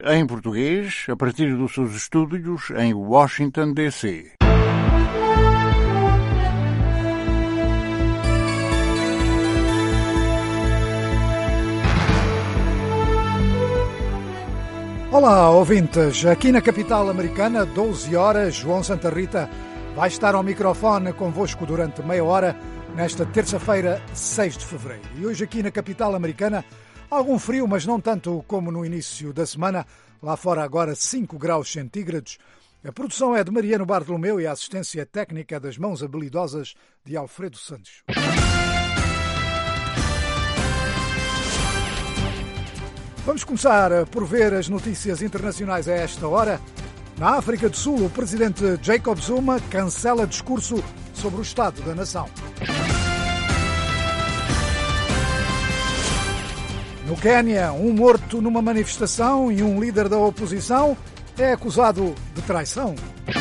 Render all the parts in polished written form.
em português, a partir dos seus estúdios em Washington, D.C. Olá, ouvintes. Aqui na capital americana, 12 horas, João Santa Rita vai estar ao microfone convosco durante meia hora nesta terça-feira, 6 de fevereiro. E hoje aqui na capital americana, algum frio, mas não tanto como no início da semana. Lá fora agora 5 graus centígrados. A produção é de Mariano Bartolomeu e a assistência técnica das mãos habilidosas de Alfredo Santos. Vamos começar por ver as notícias internacionais a esta hora. Na África do Sul, o presidente Jacob Zuma cancela discurso sobre o Estado da Nação. No Quênia, um morto numa manifestação e um líder da oposição é acusado de traição.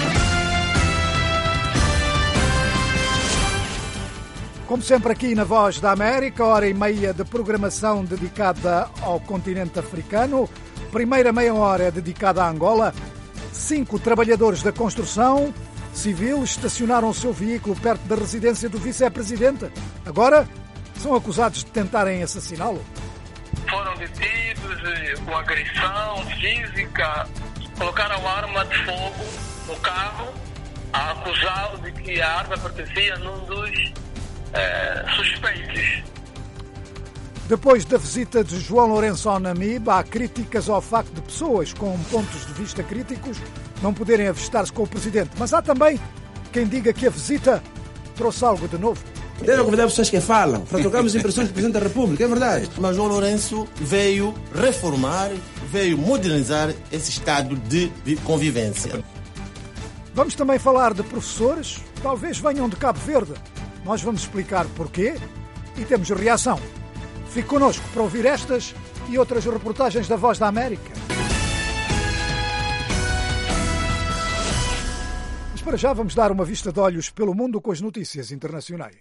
Como sempre aqui na Voz da América, hora e meia de programação dedicada ao continente africano. Primeira meia hora é dedicada a Angola. 5 trabalhadores da construção civil estacionaram o seu veículo perto da residência do vice-presidente. Agora são acusados de tentarem assassiná-lo. Foram detidos com agressão física, colocaram arma de fogo no carro, acusado de que a arma pertencia a um dos suspeitos. Depois da visita de João Lourenço ao Namibe, há críticas ao facto de pessoas com pontos de vista críticos não poderem avistar-se com o Presidente. Mas há também quem diga que a visita trouxe algo de novo. Devem convidar pessoas que falam, para trocarmos impressões do Presidente da República, é verdade. Mas João Lourenço veio reformar, veio modernizar esse estado de convivência. Vamos também falar de professores, talvez venham de Cabo Verde. Nós vamos explicar porquê e temos reação. Fique connosco para ouvir estas e outras reportagens da Voz da América. Mas para já vamos dar uma vista de olhos pelo mundo com as notícias internacionais.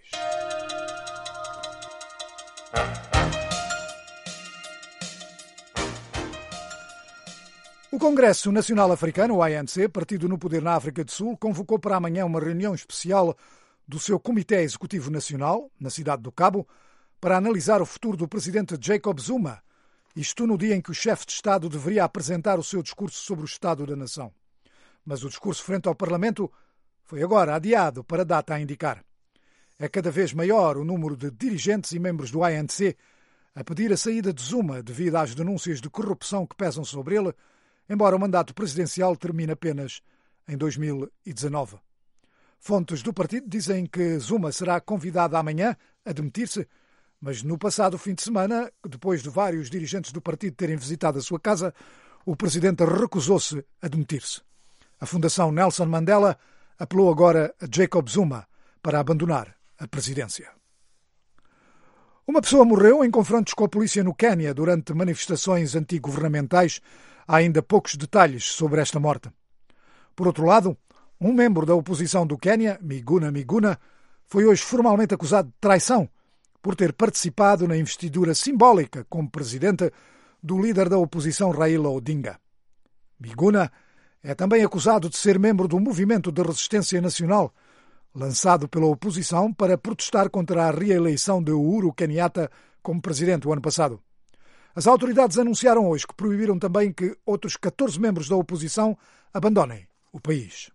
O Congresso Nacional Africano, o ANC, partido no poder na África do Sul, convocou para amanhã uma reunião especial do seu Comitê Executivo Nacional, na cidade do Cabo, para analisar o futuro do presidente Jacob Zuma, isto no dia em que o chefe de Estado deveria apresentar o seu discurso sobre o Estado da Nação. Mas o discurso frente ao Parlamento foi agora adiado para a data a indicar. É cada vez maior o número de dirigentes e membros do ANC a pedir a saída de Zuma devido às denúncias de corrupção que pesam sobre ele, embora o mandato presidencial termine apenas em 2019. Fontes do partido dizem que Zuma será convidado amanhã a demitir-se, mas no passado fim de semana, depois de vários dirigentes do partido terem visitado a sua casa, o presidente recusou-se a demitir-se. A Fundação Nelson Mandela apelou agora a Jacob Zuma para abandonar a presidência. Uma pessoa morreu em confrontos com a polícia no Quênia durante manifestações antigovernamentais. Há ainda poucos detalhes sobre esta morte. Por outro lado, um membro da oposição do Quênia, Miguna Miguna, foi hoje formalmente acusado de traição por ter participado na investidura simbólica como presidente do líder da oposição Raila Odinga. Miguna é também acusado de ser membro do Movimento de Resistência Nacional, lançado pela oposição para protestar contra a reeleição de Uhuru Kenyatta como presidente o ano passado. As autoridades anunciaram hoje que proibiram também que outros 14 membros da oposição abandonem o país.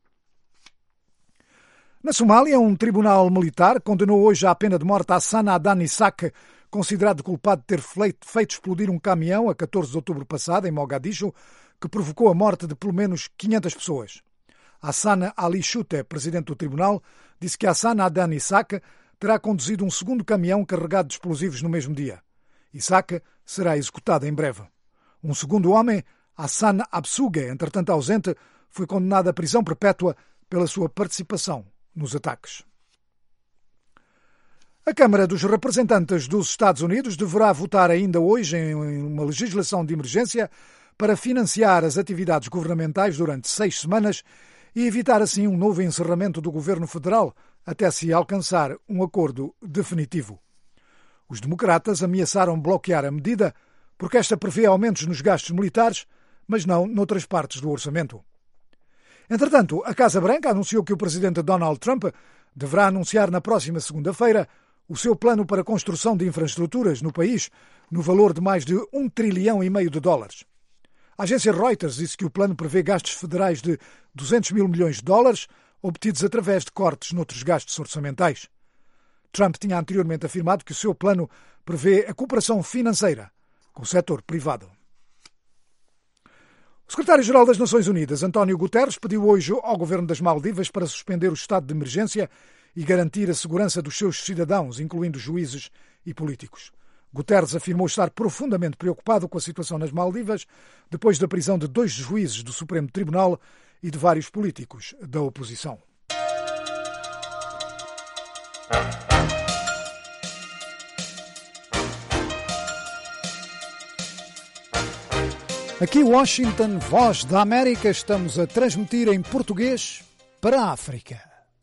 Na Somália, um tribunal militar condenou hoje à pena de morte Hassan Adan Issac, considerado culpado de ter feito explodir um caminhão a 14 de outubro passado, em Mogadishu, que provocou a morte de pelo menos 500 pessoas. Hassan Ali Chute, presidente do tribunal, disse que Hassan Adan Issac terá conduzido um segundo caminhão carregado de explosivos no mesmo dia. Issac será executado em breve. Um segundo homem, Hassan Absuge, entretanto ausente, foi condenado à prisão perpétua pela sua participação nos ataques. A Câmara dos Representantes dos Estados Unidos deverá votar ainda hoje em uma legislação de emergência para financiar as atividades governamentais durante 6 semanas e evitar assim um novo encerramento do governo federal até se alcançar um acordo definitivo. Os democratas ameaçaram bloquear a medida porque esta prevê aumentos nos gastos militares, mas não noutras partes do orçamento. Entretanto, a Casa Branca anunciou que o presidente Donald Trump deverá anunciar na próxima segunda-feira o seu plano para a construção de infraestruturas no país, no valor de mais de $1,5 trilhão de dólares. A agência Reuters disse que o plano prevê gastos federais de $200 mil milhões, obtidos através de cortes noutros gastos orçamentais. Trump tinha anteriormente afirmado que o seu plano prevê a cooperação financeira com o setor privado. O secretário-geral das Nações Unidas, António Guterres, pediu hoje ao governo das Maldivas para suspender o estado de emergência e garantir a segurança dos seus cidadãos, incluindo juízes e políticos. Guterres afirmou estar profundamente preocupado com a situação nas Maldivas depois da prisão de 2 juízes do Supremo Tribunal e de vários políticos da oposição. Aqui Washington, Voz da América, estamos a transmitir em português para a África.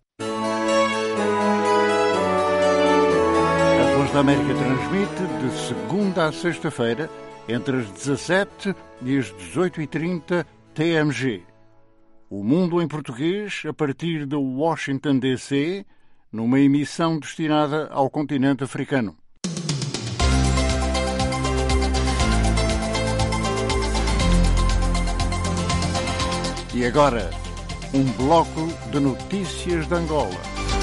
A Voz da América transmite de segunda a sexta-feira, entre as 17 e as 18h30 TMG. O Mundo em Português, a partir de Washington, D.C., numa emissão destinada ao continente africano. E agora, um bloco de notícias de Angola.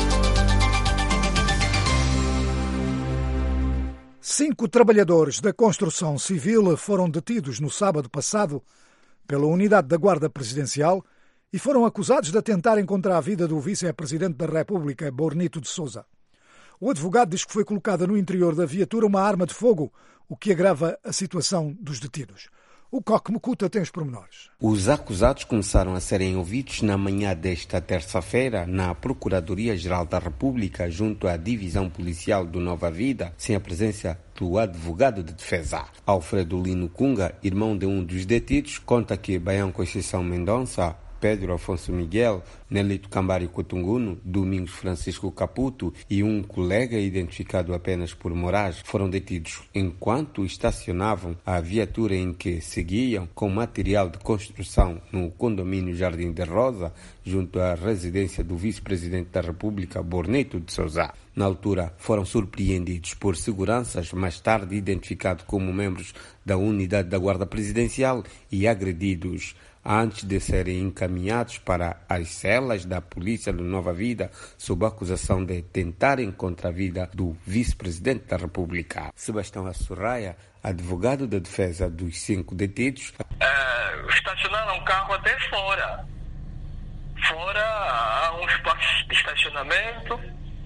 5 trabalhadores da construção civil foram detidos no sábado passado pela unidade da Guarda Presidencial e foram acusados de atentarem contra a vida do vice-presidente da República, Bornito de Sousa. O advogado diz que foi colocada no interior da viatura uma arma de fogo, o que agrava a situação dos detidos. O Coque Mucuta tem os pormenores. Os acusados começaram a serem ouvidos na manhã desta terça-feira na Procuradoria-Geral da República, junto à Divisão Policial do Nova Vida, sem a presença do advogado de defesa. Alfredo Lino Cunga, irmão de um dos detidos, conta que Baião Conceição Mendonça, Pedro Afonso Miguel, Nelito Cambari Cotunguno, Domingos Francisco Caputo e um colega identificado apenas por Moraes foram detidos enquanto estacionavam a viatura em que seguiam com material de construção no condomínio Jardim de Rosa, junto à residência do vice-presidente da República, Bornito de Sousa. Na altura, foram surpreendidos por seguranças, mais tarde identificados como membros da unidade da Guarda Presidencial e agredidos antes de serem encaminhados para as celas da Polícia de Nova Vida, sob a acusação de tentarem contra a vida do vice-presidente da República. Sebastião Assurraia, advogado da defesa dos 5 detidos. Estacionaram o carro até fora. Fora há um espaço de estacionamento.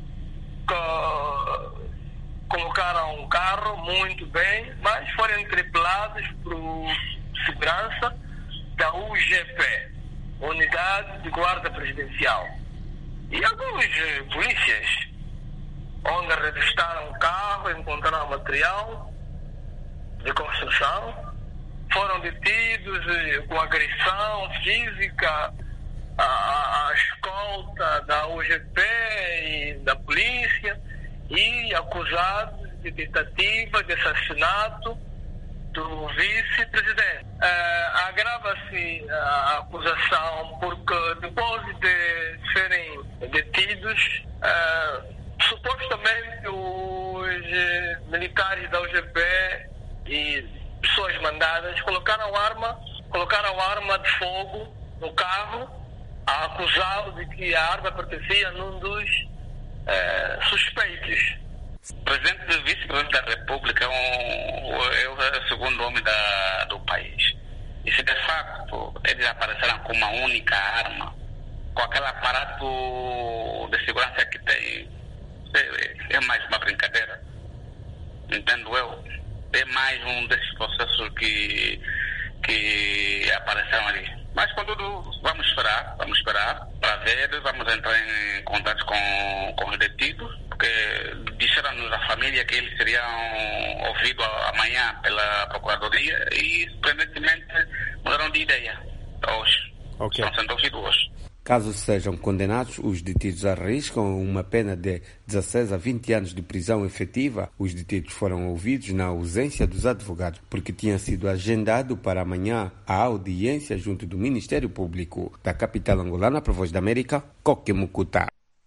Colocaram um carro muito bem, mas foram interpelados por segurança da UGP, Unidade de Guarda Presidencial. E alguns polícias, onde revistaram o carro, encontraram material de construção, foram detidos com agressão física à escolta da UGP e da polícia e acusados de tentativa de assassinato do vice-presidente. Agrava-se a acusação porque depois de serem detidos, supostamente os militares da UGP e pessoas mandadas colocaram arma de fogo no carro, acusado de que a arma pertencia a um dos suspeitos. O presidente e vice-presidente da República é o segundo homem do país. E se de facto eles apareceram com uma única arma, com aquele aparato de segurança que tem, é mais uma brincadeira. Entendo eu. É mais um desses processos que apareceram ali. Mas, contudo, vamos esperar para ver, vamos entrar em contato com os detidos, porque disseram-nos a família que eles seriam ouvidos amanhã pela Procuradoria e, surpreendentemente, mudaram de ideia hoje. Okay. Estão sendo ouvidos hoje. Caso sejam condenados, os detidos arriscam uma pena de 16 a 20 anos de prisão efetiva. Os detidos foram ouvidos na ausência dos advogados, porque tinha sido agendado para amanhã a audiência junto do Ministério Público. Da capital angolana, para a Voz da América, Coque Mucuta.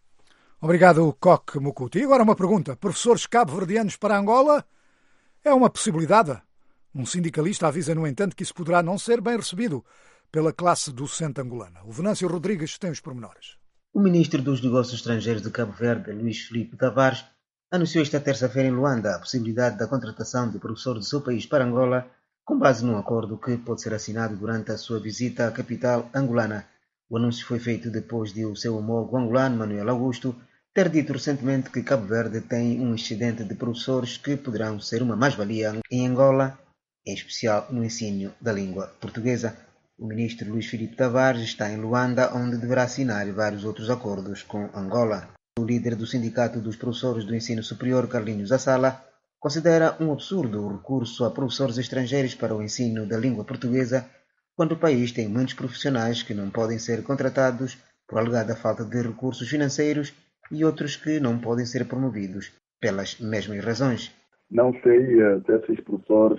Obrigado, Coque Mucuta. E agora uma pergunta. Professores cabo-verdianos para Angola é uma possibilidade? Um sindicalista avisa, no entanto, que isso poderá não ser bem recebido pela classe docente angolana. O Venâncio Rodrigues tem os pormenores. O ministro dos Negócios Estrangeiros de Cabo Verde, Luís Filipe Tavares, anunciou esta terça-feira em Luanda a possibilidade da contratação de professores do seu país para Angola, com base num acordo que pode ser assinado durante a sua visita à capital angolana. O anúncio foi feito depois de o seu homólogo angolano, Manuel Augusto, ter dito recentemente que Cabo Verde tem um excedente de professores que poderão ser uma mais-valia em Angola, em especial no ensino da língua portuguesa. O ministro Luís Filipe Tavares está em Luanda, onde deverá assinar vários outros acordos com Angola. O líder do Sindicato dos Professores do Ensino Superior, Carlinhos Assala, considera um absurdo o recurso a professores estrangeiros para o ensino da língua portuguesa, quando o país tem muitos profissionais que não podem ser contratados por alegada falta de recursos financeiros e outros que não podem ser promovidos pelas mesmas razões. Não sei se esses professores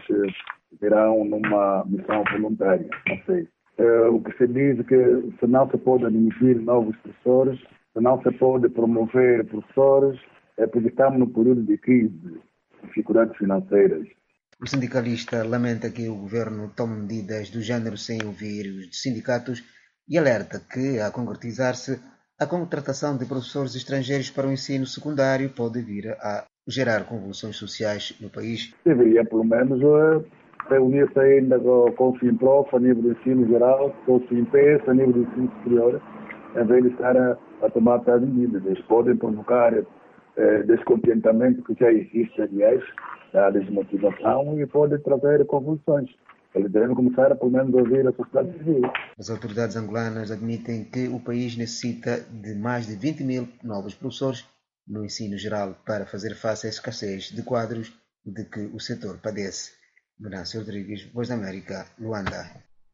virão numa missão voluntária, não sei. O que se diz é que se não se pode admitir novos professores, se não se pode promover professores, é porque estamos no período de crise, dificuldades financeiras. O sindicalista lamenta que o governo tome medidas do género sem ouvir os sindicatos e alerta que, a concretizar-se, a contratação de professores estrangeiros para o ensino secundário pode vir a gerar convulsões sociais no país. Deveria, pelo menos, reunir-se ainda com o FIMPROF a nível do ensino geral, com o FIMPES a nível do ensino superior, em vez de estar a tomar tais medidas. Eles podem provocar descontentamento que já existe, aliás, a desmotivação e pode trazer convulsões. Eles devem começar a, pelo menos, ouvir a sociedade civil. As autoridades angolanas admitem que o país necessita de mais de 20 mil novos professores no ensino geral para fazer face à escassez de quadros de que o setor padece. Venâncio Rodrigues, Voz da América, Luanda.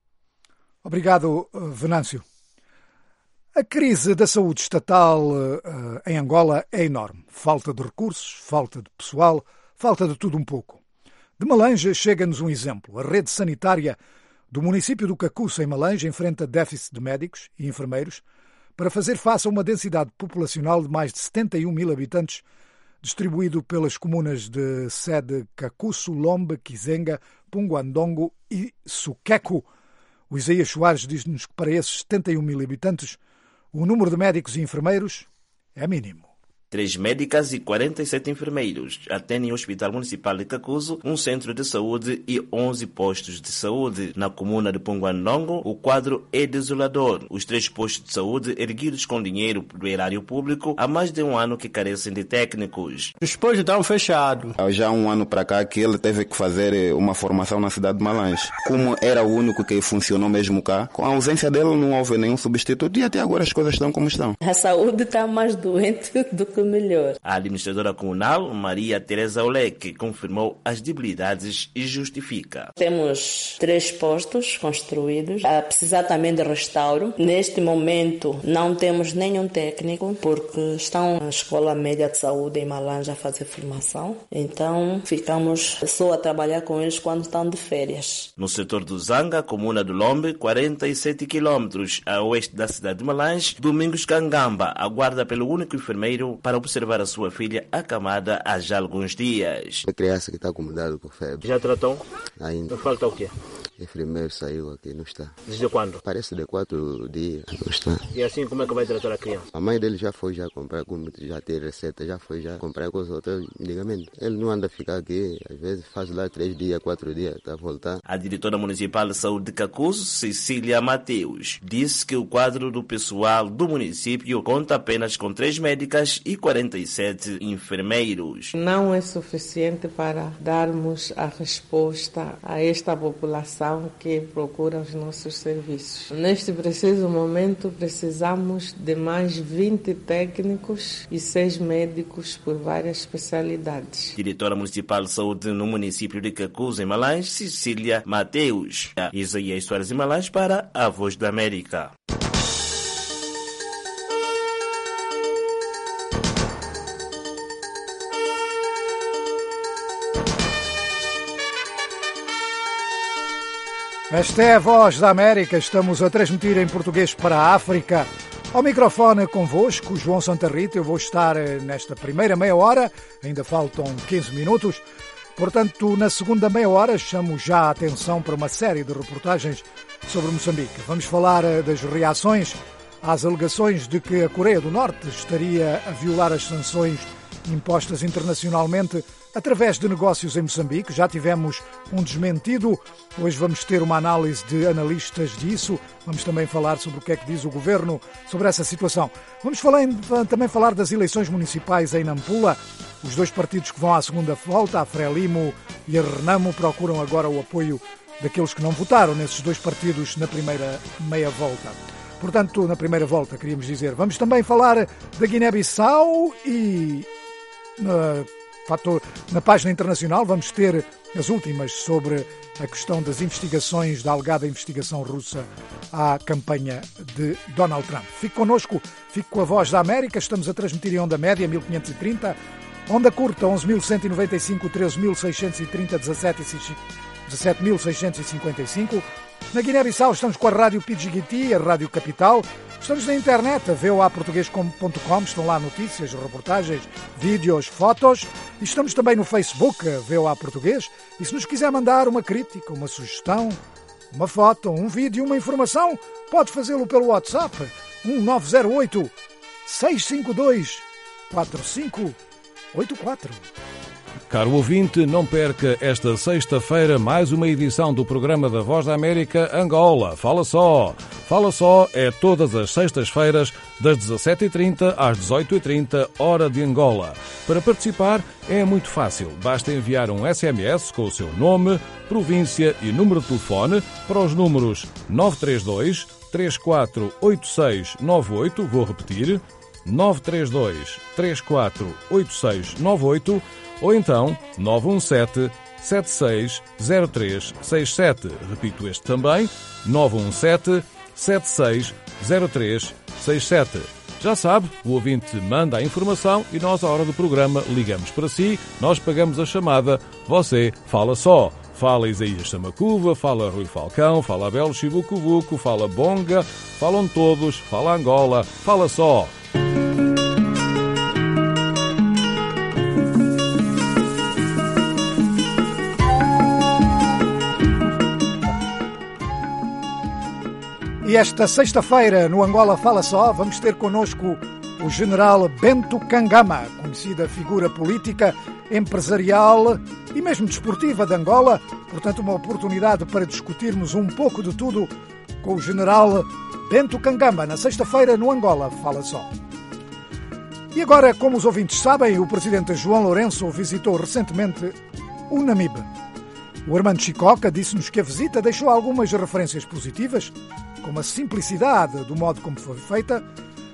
Obrigado, Venâncio. A crise da saúde estatal em Angola é enorme. Falta de recursos, falta de pessoal, falta de tudo um pouco. De Malanje chega-nos um exemplo. A rede sanitária do município do Cacuço, em Malanje, enfrenta déficit de médicos e enfermeiros para fazer face a uma densidade populacional de mais de 71 mil habitantes, distribuído pelas comunas de Sede, Cacuço, Lombe, Kizenga, Punguandongo e Suqueco. O Isaías Soares diz-nos que para esses 71 mil habitantes, o número de médicos e enfermeiros é mínimo. 3 médicas e 47 enfermeiros atendem o Hospital Municipal de Cacuço, um centro de saúde e 11 postos de saúde. Na comuna de Punguandongo, o quadro é desolador. Os 3 postos de saúde, erguidos com dinheiro do erário público, há mais de um ano que carecem de técnicos. Os postos estão fechados. Há já um ano para cá que ele teve que fazer uma formação na cidade de Malanje. Como era o único que funcionou mesmo cá, com a ausência dele não houve nenhum substituto e até agora as coisas estão como estão. A saúde está mais doente do que melhor. A administradora comunal, Maria Teresa Oleque, confirmou as debilidades e justifica. Temos 3 postos construídos, a precisar também de restauro. Neste momento não temos nenhum técnico, porque estão na Escola Média de Saúde em Malanje a fazer formação. Então ficamos só a trabalhar com eles quando estão de férias. No setor do Zanga, comuna do Lombe, 47 quilômetros a oeste da cidade de Malanje, Domingos Cangamba aguarda pelo único enfermeiro para observar a sua filha acamada há já alguns dias. A criança que está acomodada com febre. Já tratou? Ainda. Falta o quê? O enfermeiro saiu aqui, não está. Desde quando? Parece de 4 dias, não está. E assim como é que vai tratar a criança? A mãe dele já foi comprar, como já tem receita, já foi comprar com os outros medicamentos. Ele não anda a ficar aqui, às vezes faz lá 3 dias, 4 dias, está a voltar. A diretora municipal de saúde de Cacuço, Cecília Mateus, disse que o quadro do pessoal do município conta apenas com 3 médicas e 47 enfermeiros. Não é suficiente para darmos a resposta a esta população que procura os nossos serviços. Neste preciso momento, precisamos de mais 20 técnicos e 6 médicos por várias especialidades. Diretora Municipal de Saúde no município de Cacuço, em Malanje, Cecília Mateus. Isaías Soares, em Malanje, para a Voz da América. Esta é a Voz da América, estamos a transmitir em português para a África. Ao microfone convosco, João Santa Rita, eu vou estar nesta primeira meia hora, ainda faltam 15 minutos. Portanto, na segunda meia hora, chamo já a atenção para uma série de reportagens sobre Moçambique. Vamos falar das reações às alegações de que a Coreia do Norte estaria a violar as sanções impostas internacionalmente através de negócios em Moçambique. Já tivemos um desmentido, hoje vamos ter uma análise de analistas disso, vamos também falar sobre o que é que diz o Governo sobre essa situação. Vamos também falar das eleições municipais em Nampula. Os dois partidos que vão à segunda volta, a Frelimo e a Renamo, procuram agora o apoio daqueles que não votaram nesses dois partidos na primeira meia volta. Portanto, na primeira volta, queríamos dizer. Vamos também falar da Guiné-Bissau e na página internacional vamos ter as últimas sobre a questão das investigações, da alegada investigação russa à campanha de Donald Trump. Fique connosco, fique com a Voz da América, estamos a transmitir em onda média 1530, onda curta 11.195, 13.630, 17.655. Na Guiné-Bissau estamos com a Rádio Pidjigiti, a Rádio Capital. Estamos na internet, a voaportugues.com, estão lá notícias, reportagens, vídeos, fotos. E estamos também no Facebook, a VOA Português. E se nos quiser mandar uma crítica, uma sugestão, uma foto, um vídeo, uma informação, pode fazê-lo pelo WhatsApp 1908 652 4584. Caro ouvinte, não perca esta sexta-feira mais uma edição do programa da Voz da América Angola. Fala só! Fala só é todas as sextas-feiras, das 17h30 às 18h30, hora de Angola. Para participar é muito fácil. Basta enviar um SMS com o seu nome, província e número de telefone para os números 932 348698, vou repetir, 932 348698, ou então 917 760367. Repito este também, 917 760367. Já sabe, o ouvinte manda a informação e nós, à hora do programa, ligamos para si, nós pagamos a chamada, você fala só. Fala Isaías Samacuva, fala Rui Falcão, fala Abel Chibucubuco, fala Bonga, falam todos, fala Angola, fala só. E esta sexta-feira, no Angola Fala Só, vamos ter connosco o general Bento Kangama, conhecida figura política, empresarial e mesmo desportiva de Angola. Portanto, uma oportunidade para discutirmos um pouco de tudo com o general Bento Kangama, na sexta-feira, no Angola Fala Só. E agora, como os ouvintes sabem, o presidente João Lourenço visitou recentemente o Namibe. O Armando Chicoca disse-nos que a visita deixou algumas referências positivas, como a simplicidade do modo como foi feita,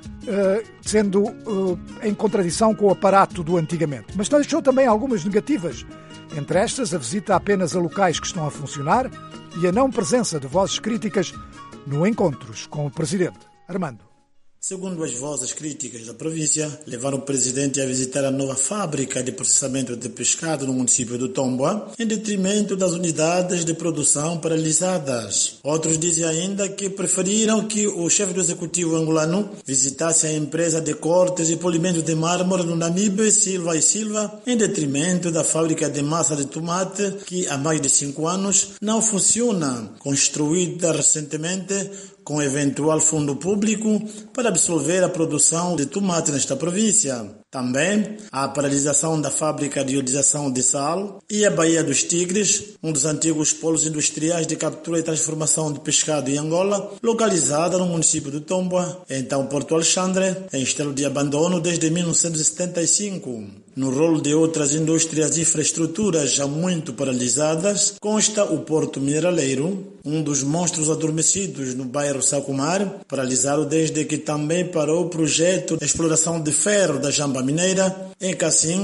sendo em contradição com o aparato do antigamente. Mas deixou também algumas negativas, entre estas a visita apenas a locais que estão a funcionar e a não presença de vozes críticas no encontros com o presidente. Armando. Segundo as vozes críticas da província, levaram o presidente a visitar a nova fábrica de processamento de pescado no município do Tomboa, em detrimento das unidades de produção paralisadas. Outros dizem ainda que preferiram que o chefe do executivo angolano visitasse a empresa de cortes e polimento de mármore no Namibe, Silva e Silva, em detrimento da fábrica de massa de tomate, que há mais de 5 anos não funciona, construída recentemente com eventual fundo público para absorver a produção de tomate nesta província. Também a paralisação da fábrica de iodização de sal e a Baía dos Tigres, um dos antigos polos industriais de captura e transformação de pescado em Angola, localizada no município do Tomboa, então Porto Alexandre, em estado de abandono desde 1975. No rolo de outras indústrias e infraestruturas já muito paralisadas, consta o Porto Mineraleiro, um dos monstros adormecidos no bairro Sacomar, paralisado desde que também parou o projeto de exploração de ferro da Jamba Mineira, em Cacinga,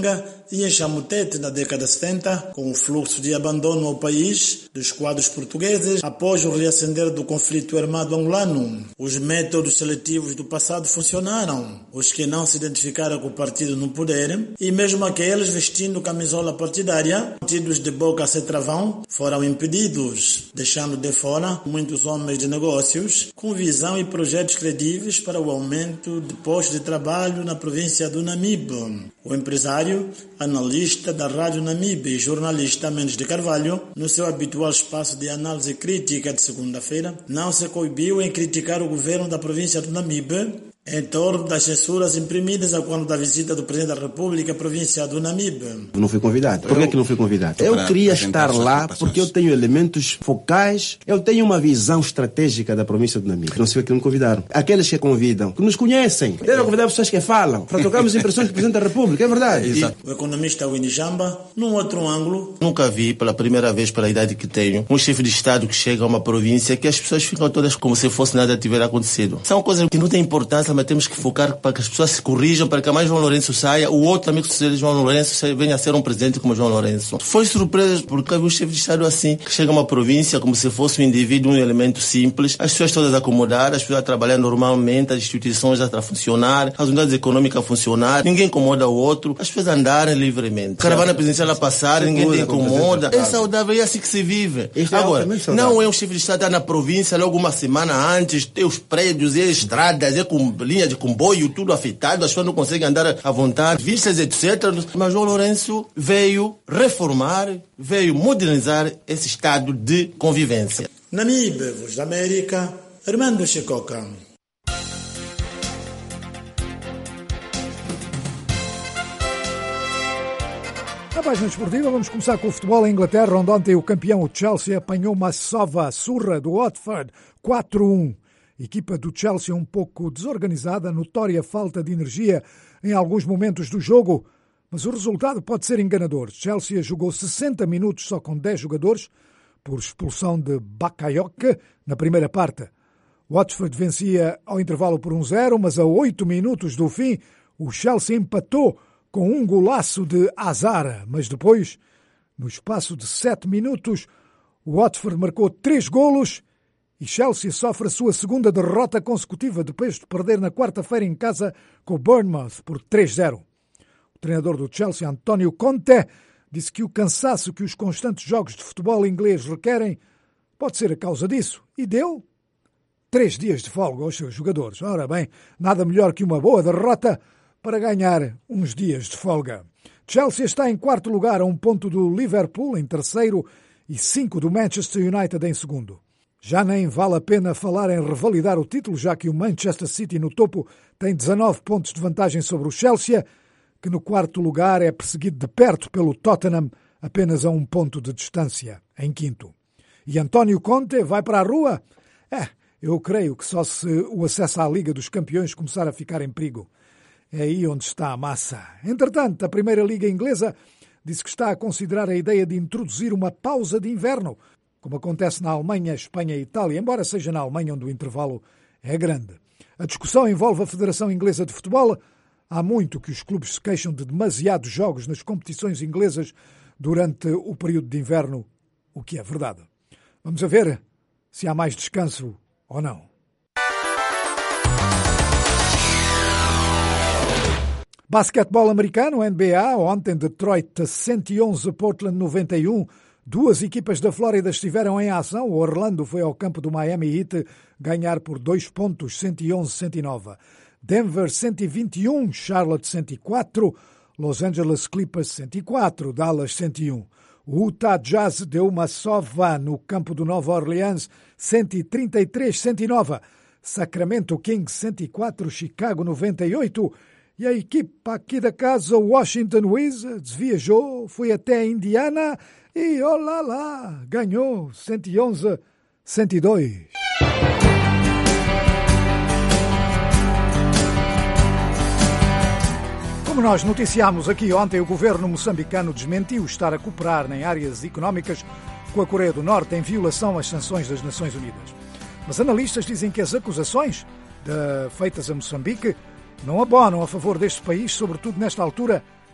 e em Chamutete na década de 70, com o fluxo de abandono ao país dos quadros portugueses após o reacender do conflito armado angolano. Os métodos seletivos do passado funcionaram. Os que não se identificaram com o partido no poder e mesmo aqueles vestindo camisola partidária, tidos de boca a ser travão, foram impedidos, deixando de fora muitos homens de negócios com visão e projetos credíveis para o aumento de postos de trabalho na província do Namibe. O empresário, analista da Rádio Namibe e jornalista Mendes de Carvalho, no seu habitual espaço de análise crítica de segunda-feira, não se coibiu em criticar o governo da província do Namibe em torno das censuras imprimidas a quando da visita do Presidente da República à província do Namibe. Não fui convidado. Por que não fui convidado? Eu queria estar lá porque eu tenho elementos focais, eu tenho uma visão estratégica da província do Namibe. Não sei o que me convidaram. Aqueles que convidam, que nos conhecem. Devem convidar pessoas que falam, para trocarmos impressões do Presidente da República, é verdade. Exato. O economista Winnie Jamba, num outro ângulo... Nunca vi, pela primeira vez, pela idade que tenho, um chefe de Estado que chega a uma província que as pessoas ficam todas como se fosse nada tiver acontecido. São coisas que não têm importância, mas temos que focar para que as pessoas se corrijam, para que mais João Lourenço saia, o outro amigo de João Lourenço venha a ser um presidente como João Lourenço. Foi surpresa porque havia um chefe de Estado assim, que chega a uma província como se fosse um indivíduo, um elemento simples, as pessoas todas acomodadas, as pessoas a trabalhar normalmente, as instituições a funcionar, as unidades econômicas a funcionar, ninguém incomoda o outro, as pessoas andarem livremente. Caravana presidencial a passar, ninguém te incomoda. É saudável, é assim que se vive. Agora, não é um chefe de Estado estar na província logo uma semana antes, ter os prédios e as estradas, com linha de comboio, tudo afetado, as pessoas não conseguem andar à vontade, vistas, etc. Mas João Lourenço veio reformar, veio modernizar esse estado de convivência. Namibe, Voz da América, Armando Checoca. Na página esportiva, vamos começar com o futebol em Inglaterra, onde ontem o campeão, o Chelsea, apanhou uma sova surra do Watford, 4-1. Equipa do Chelsea um pouco desorganizada, notória falta de energia em alguns momentos do jogo, mas o resultado pode ser enganador. Chelsea jogou 60 minutos só com 10 jogadores, por expulsão de Bakayoko na primeira parte. Watford vencia ao intervalo por 1-0, mas a 8 minutos do fim o Chelsea empatou com um golaço de Hazard, mas depois, no espaço de 7 minutos, o Watford marcou 3 golos e Chelsea sofre a sua segunda derrota consecutiva depois de perder na quarta-feira em casa com o Bournemouth por 3-0. O treinador do Chelsea, António Conte, disse que o cansaço que os constantes jogos de futebol inglês requerem pode ser a causa disso e deu 3 dias de folga aos seus jogadores. Ora bem, nada melhor que uma boa derrota para ganhar uns dias de folga. Chelsea está em quarto lugar a 1 ponto do Liverpool em terceiro e 5 do Manchester United em segundo. Já nem vale a pena falar em revalidar o título, já que o Manchester City no topo tem 19 pontos de vantagem sobre o Chelsea, que no quarto lugar é perseguido de perto pelo Tottenham, apenas a 1 ponto de distância, em quinto. E António Conte vai para a rua? Eu creio que só se o acesso à Liga dos Campeões começar a ficar em perigo. É aí onde está a massa. Entretanto, a Primeira Liga Inglesa disse que está a considerar a ideia de introduzir uma pausa de inverno, como acontece na Alemanha, Espanha e Itália, embora seja na Alemanha onde o intervalo é grande. A discussão envolve a Federação Inglesa de Futebol. Há muito que os clubes se queixam de demasiados jogos nas competições inglesas durante o período de inverno, o que é verdade. Vamos a ver se há mais descanso ou não. Basquetebol americano, NBA, ontem Detroit 111, Portland 91. 2 equipas da Flórida estiveram em ação. O Orlando foi ao campo do Miami Heat ganhar por 2 pontos, 111-109. Denver 121, Charlotte 104, Los Angeles Clippers 104, Dallas 101. O Utah Jazz deu uma sova no campo do Nova Orleans, 133-109. Sacramento Kings 104, Chicago 98. E a equipa aqui da casa, Washington Wizards, viajou, foi até Indiana e, olá lá, ganhou 111-102. Como nós noticiámos aqui ontem, o governo moçambicano desmentiu estar a cooperar em áreas económicas com a Coreia do Norte em violação às sanções das Nações Unidas. Mas analistas dizem que as acusações feitas a Moçambique não abonam a favor deste país, sobretudo nesta altura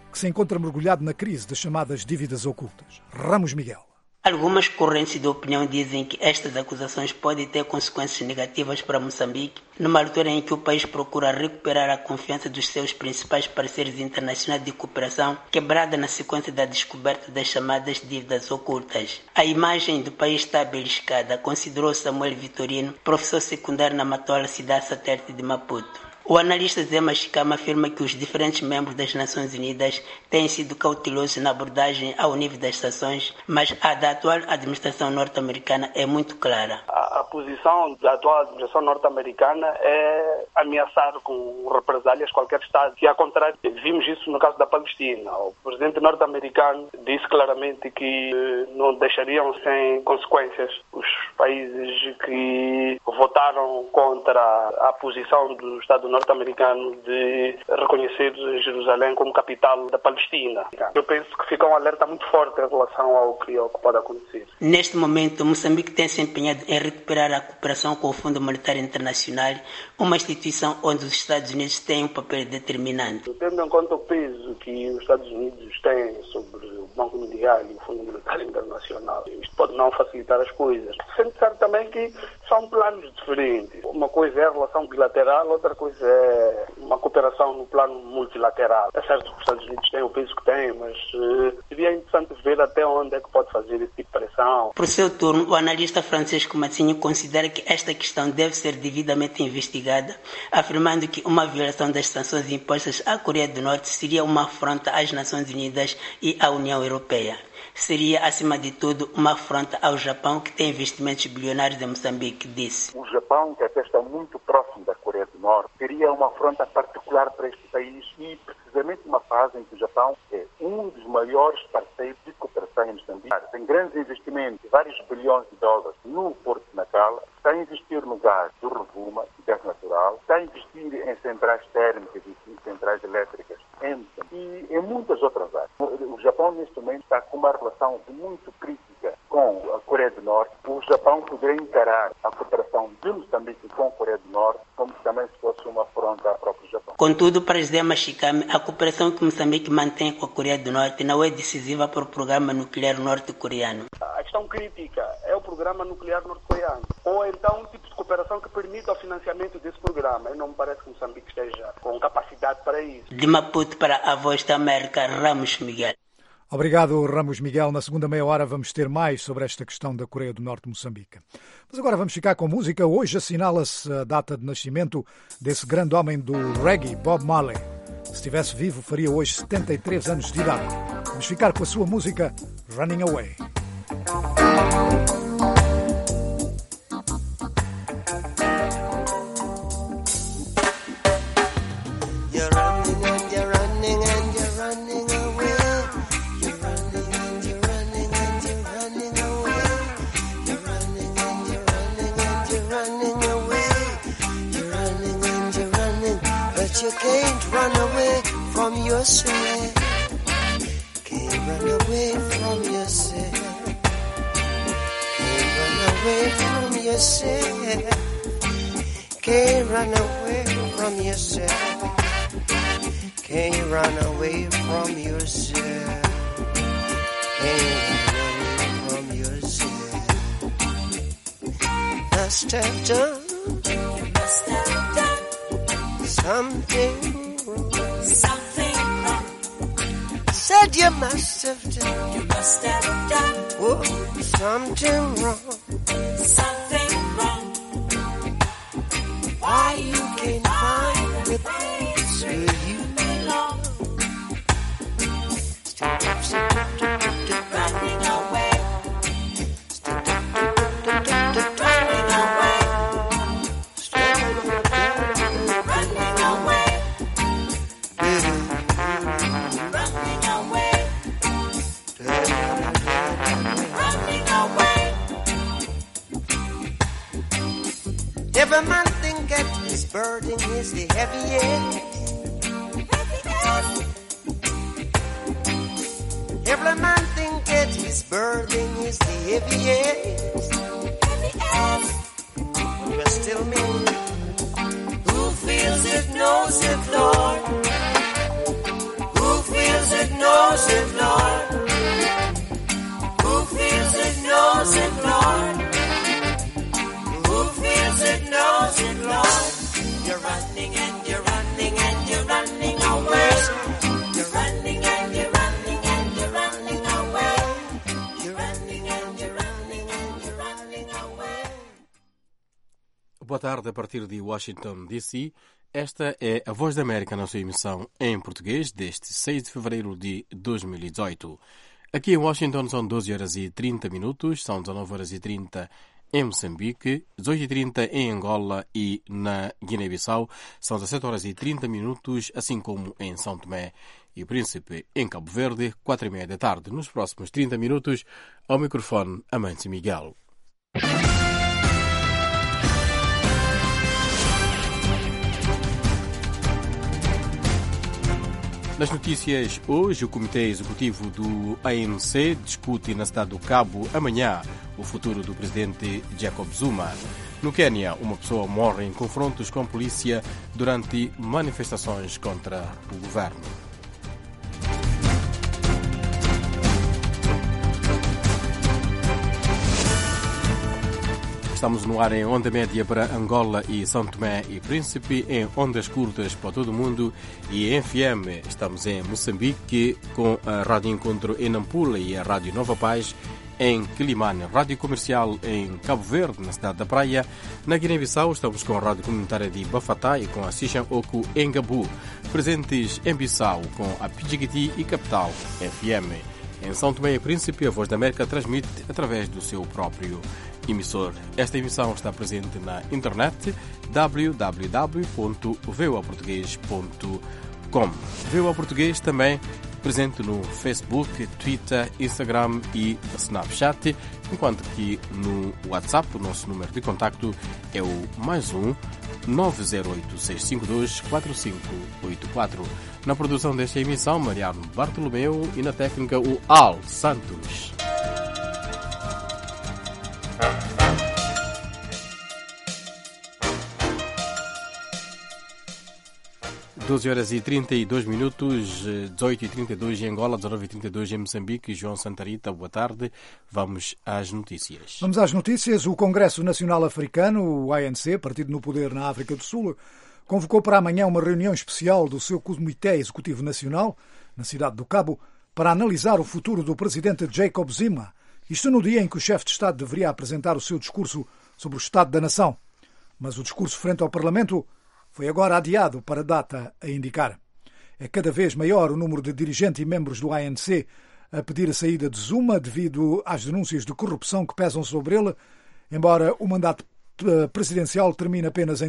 que se encontra mergulhado na crise das chamadas dívidas ocultas. Ramos Miguel. Algumas correntes de opinião dizem que estas acusações podem ter consequências negativas para Moçambique, numa altura em que o país procura recuperar a confiança dos seus principais parceiros internacionais de cooperação, quebrada na sequência da descoberta das chamadas dívidas ocultas. A imagem do país está beliscada, considerou Samuel Vitorino, professor secundário na Matola, cidade satélite de Maputo. O analista Zé Machicama afirma que os diferentes membros das Nações Unidas têm sido cautelosos na abordagem ao nível das sanções, mas a da atual administração norte-americana é muito clara. A posição da atual administração norte-americana é ameaçar com represálias qualquer Estado. E, ao contrário, vimos isso no caso da Palestina. O presidente norte-americano disse claramente que não deixariam sem consequências os países que votaram contra a posição do Estado norte-americano de reconhecer Jerusalém como capital da Palestina. Eu penso que fica um alerta muito forte em relação ao que pode acontecer. Neste momento, Moçambique tem se empenhado em recuperar a cooperação com o Fundo Monetário Internacional, uma instituição onde os Estados Unidos têm um papel determinante. Tendo em conta o peso que os Estados Unidos têm sobre o Banco Mundial e o Fundo Monetário Internacional, isto pode não facilitar as coisas. Sendo certo também que são planos diferentes. Uma coisa é a relação bilateral, outra coisa é uma cooperação no plano multilateral. É certo que os Estados Unidos têm o peso que têm, mas seria interessante ver até onde é que pode fazer esse tipo de pressão. Por seu turno, o analista Francisco Matinho considera que esta questão deve ser devidamente investigada, afirmando que uma violação das sanções impostas à Coreia do Norte seria uma afronta às Nações Unidas e à União Europeia. Seria, acima de tudo, uma afronta ao Japão, que tem investimentos bilionários em Moçambique, disse. O Japão, que até está muito próximo da Coreia do Norte, seria uma afronta particular para este país e precisamente uma fase em que o Japão é um dos maiores parceiros de cooperação em Moçambique. Tem grandes investimentos, vários bilhões de dólares no Porto de Nacala, está a investir no gás do Rovuma, gás natural, está a investir em centrais térmicas e centrais elétricas em Moçambique e em muitas outras áreas. O Japão, neste momento, está com uma relação muito crítica com a Coreia do Norte. O Japão poderia encarar a cooperação de Moçambique com a Coreia do Norte como também se fosse uma afronta ao próprio Japão. Contudo, para José Machicame, a cooperação que Moçambique mantém com a Coreia do Norte não é decisiva para o programa nuclear norte-coreano. A questão crítica é o programa nuclear norte-coreano, ou então um tipo de cooperação que permita o financiamento desse programa. E não me parece que Moçambique esteja com capacidade para isso. De Maputo para a Voz da América, Ramos Miguel. Obrigado, Ramos Miguel. Na segunda meia hora vamos ter mais sobre esta questão da Coreia do Norte, Moçambique. Mas agora vamos ficar com música. Hoje assinala-se a data de nascimento desse grande homem do reggae, Bob Marley. Se estivesse vivo, faria hoje 73 anos de idade. Vamos ficar com a sua música Running Away. You can't run away from yourself. Can't run away from yourself. Can't run away from yourself. Can't run away from yourself. Can't run away from yourself. Can't run away from yourself. Must have done. Must have done. Something wrong. Something wrong. Said you must have done. You must have done. Oh, something wrong. Something wrong. Why you can't find the place where you belong? Running away. Running away. Every man think that his burden is the heaviest. Every man think that his burden is the heaviest. But still me, who feels it knows it, Lord. Who feels it tarde a partir de Washington, D.C. Esta é a Voz da América na sua emissão em português deste 6 de fevereiro de 2018. Aqui em Washington são 12 horas e 30 minutos, são 19 horas e 30 em Moçambique, 18 e 30 em Angola e na Guiné-Bissau, são 17 horas e 30 minutos, assim como em São Tomé e Príncipe, em Cabo Verde, 4 e meia da tarde. Nos próximos 30 minutos, ao microfone, Amâncio Miguel. Nas notícias, hoje o Comitê Executivo do ANC discute na cidade do Cabo, amanhã, o futuro do presidente Jacob Zuma. No Quênia, uma pessoa morre em confrontos com a polícia durante manifestações contra o governo. Estamos no ar em onda média para Angola e São Tomé e Príncipe, em ondas curtas para todo o mundo e em FM. Estamos em Moçambique com a Rádio Encontro em Nampula e a Rádio Nova Paz em Quilimane, Rádio Comercial em Cabo Verde, na cidade da Praia. Na Guiné-Bissau estamos com a Rádio Comunitária de Bafatá e com a Sishan Oku em Gabu. Presentes em Bissau com a Pidjigiti e Capital FM. Em São Tomé e Príncipe, a Voz da América transmite através do seu próprio emissor. Esta emissão está presente na internet www.voaportugues.com. VOA Português também presente no Facebook, Twitter, Instagram e Snapchat, enquanto que no WhatsApp o nosso número de contacto é o +1 908-652-4584. Na produção desta emissão, Mariano Bartolomeu e na técnica o Al Santos. Doze horas e 32 minutos, 18 e 32 em Angola, 19 e 32 em Moçambique. João Santarita, boa tarde. Vamos às notícias. Vamos às notícias. O Congresso Nacional Africano, o ANC, partido no poder na África do Sul, convocou para amanhã uma reunião especial do seu Comitê Executivo Nacional, na cidade do Cabo, para analisar o futuro do presidente Jacob Zuma. Isto no dia em que o chefe de Estado deveria apresentar o seu discurso sobre o Estado da Nação. Mas o discurso frente ao Parlamento foi agora adiado para a data a indicar. É cada vez maior o número de dirigentes e membros do ANC a pedir a saída de Zuma devido às denúncias de corrupção que pesam sobre ele, embora o mandato presidencial termine apenas em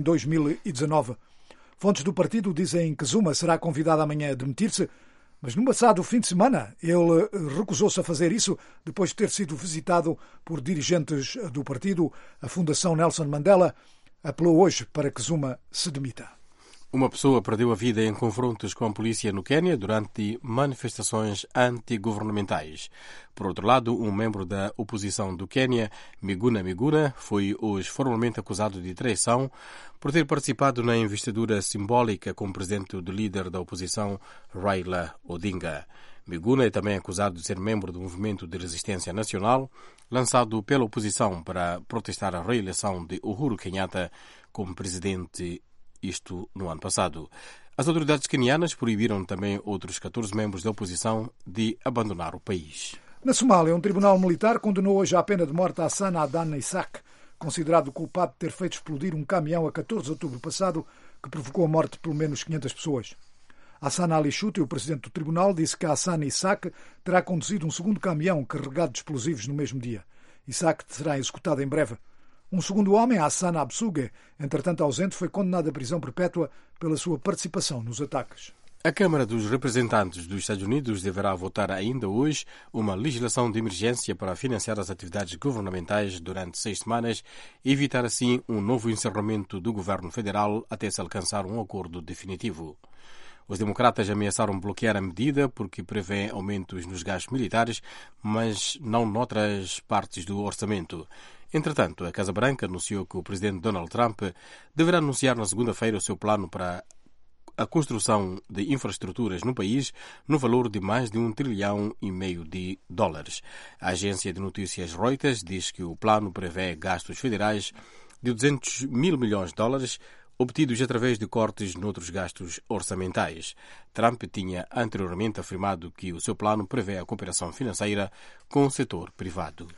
2019. Fontes do partido dizem que Zuma será convidado amanhã a demitir-se, mas no passado fim de semana ele recusou-se a fazer isso depois de ter sido visitado por dirigentes do partido. A Fundação Nelson Mandela apelou hoje para que Zuma se demita. Uma pessoa perdeu a vida em confrontos com a polícia no Quênia durante manifestações antigovernamentais. Por outro lado, um membro da oposição do Quênia, Miguna Miguna, foi hoje formalmente acusado de traição por ter participado na investidura simbólica como presidente do líder da oposição, Raila Odinga. Miguna é também acusado de ser membro do movimento de resistência nacional, lançado pela oposição para protestar a reeleição de Uhuru Kenyatta como presidente, isto no ano passado. As autoridades quenianas proibiram também outros 14 membros da oposição de abandonar o país. Na Somália, um tribunal militar condenou hoje à pena de morte Hassan Adan Isaac, considerado culpado de ter feito explodir um caminhão a 14 de outubro passado, que provocou a morte de pelo menos 500 pessoas. Hassan Ali Chouti, o presidente do tribunal, disse que Hassan Isaac terá conduzido um segundo caminhão carregado de explosivos no mesmo dia. Isaac será executado em breve. Um segundo homem, Hassan Absuge, entretanto ausente, foi condenado à prisão perpétua pela sua participação nos ataques. A Câmara dos Representantes dos Estados Unidos deverá votar ainda hoje uma legislação de emergência para financiar as atividades governamentais durante 6 semanas e evitar assim um novo encerramento do governo federal até se alcançar um acordo definitivo. Os democratas ameaçaram bloquear a medida porque prevê aumentos nos gastos militares, mas não noutras partes do orçamento. Entretanto, a Casa Branca anunciou que o presidente Donald Trump deverá anunciar na segunda-feira o seu plano para a construção de infraestruturas no país no valor de mais de $1,5 trilhão de dólares. A agência de notícias Reuters diz que o plano prevê gastos federais de $200 mil milhões, obtidos através de cortes noutros gastos orçamentais. Trump tinha anteriormente afirmado que o seu plano prevê a cooperação financeira com o setor privado.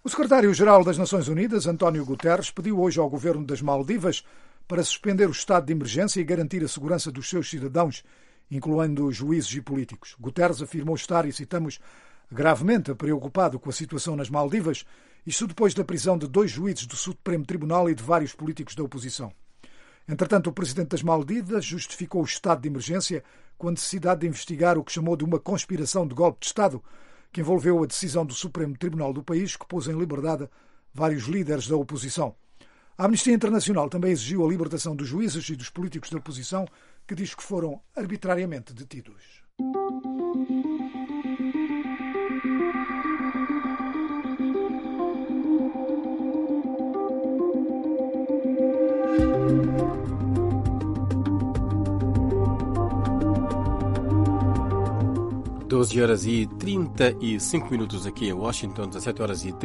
O secretário-geral das Nações Unidas, António Guterres, pediu hoje ao governo das Maldivas para suspender o estado de emergência e garantir a segurança dos seus cidadãos, incluindo juízes e políticos. Guterres afirmou estar, e citamos, gravemente preocupado com a situação nas Maldivas, isto depois da prisão de 2 juízes do Supremo Tribunal e de vários políticos da oposição. Entretanto, o presidente das Maldivas justificou o estado de emergência com a necessidade de investigar o que chamou de uma conspiração de golpe de Estado, que envolveu a decisão do Supremo Tribunal do país, que pôs em liberdade vários líderes da oposição. A Amnistia Internacional também exigiu a libertação dos juízes e dos políticos da oposição, que diz que foram arbitrariamente detidos. Horas e 35 minutos aqui em Washington, 17 horas e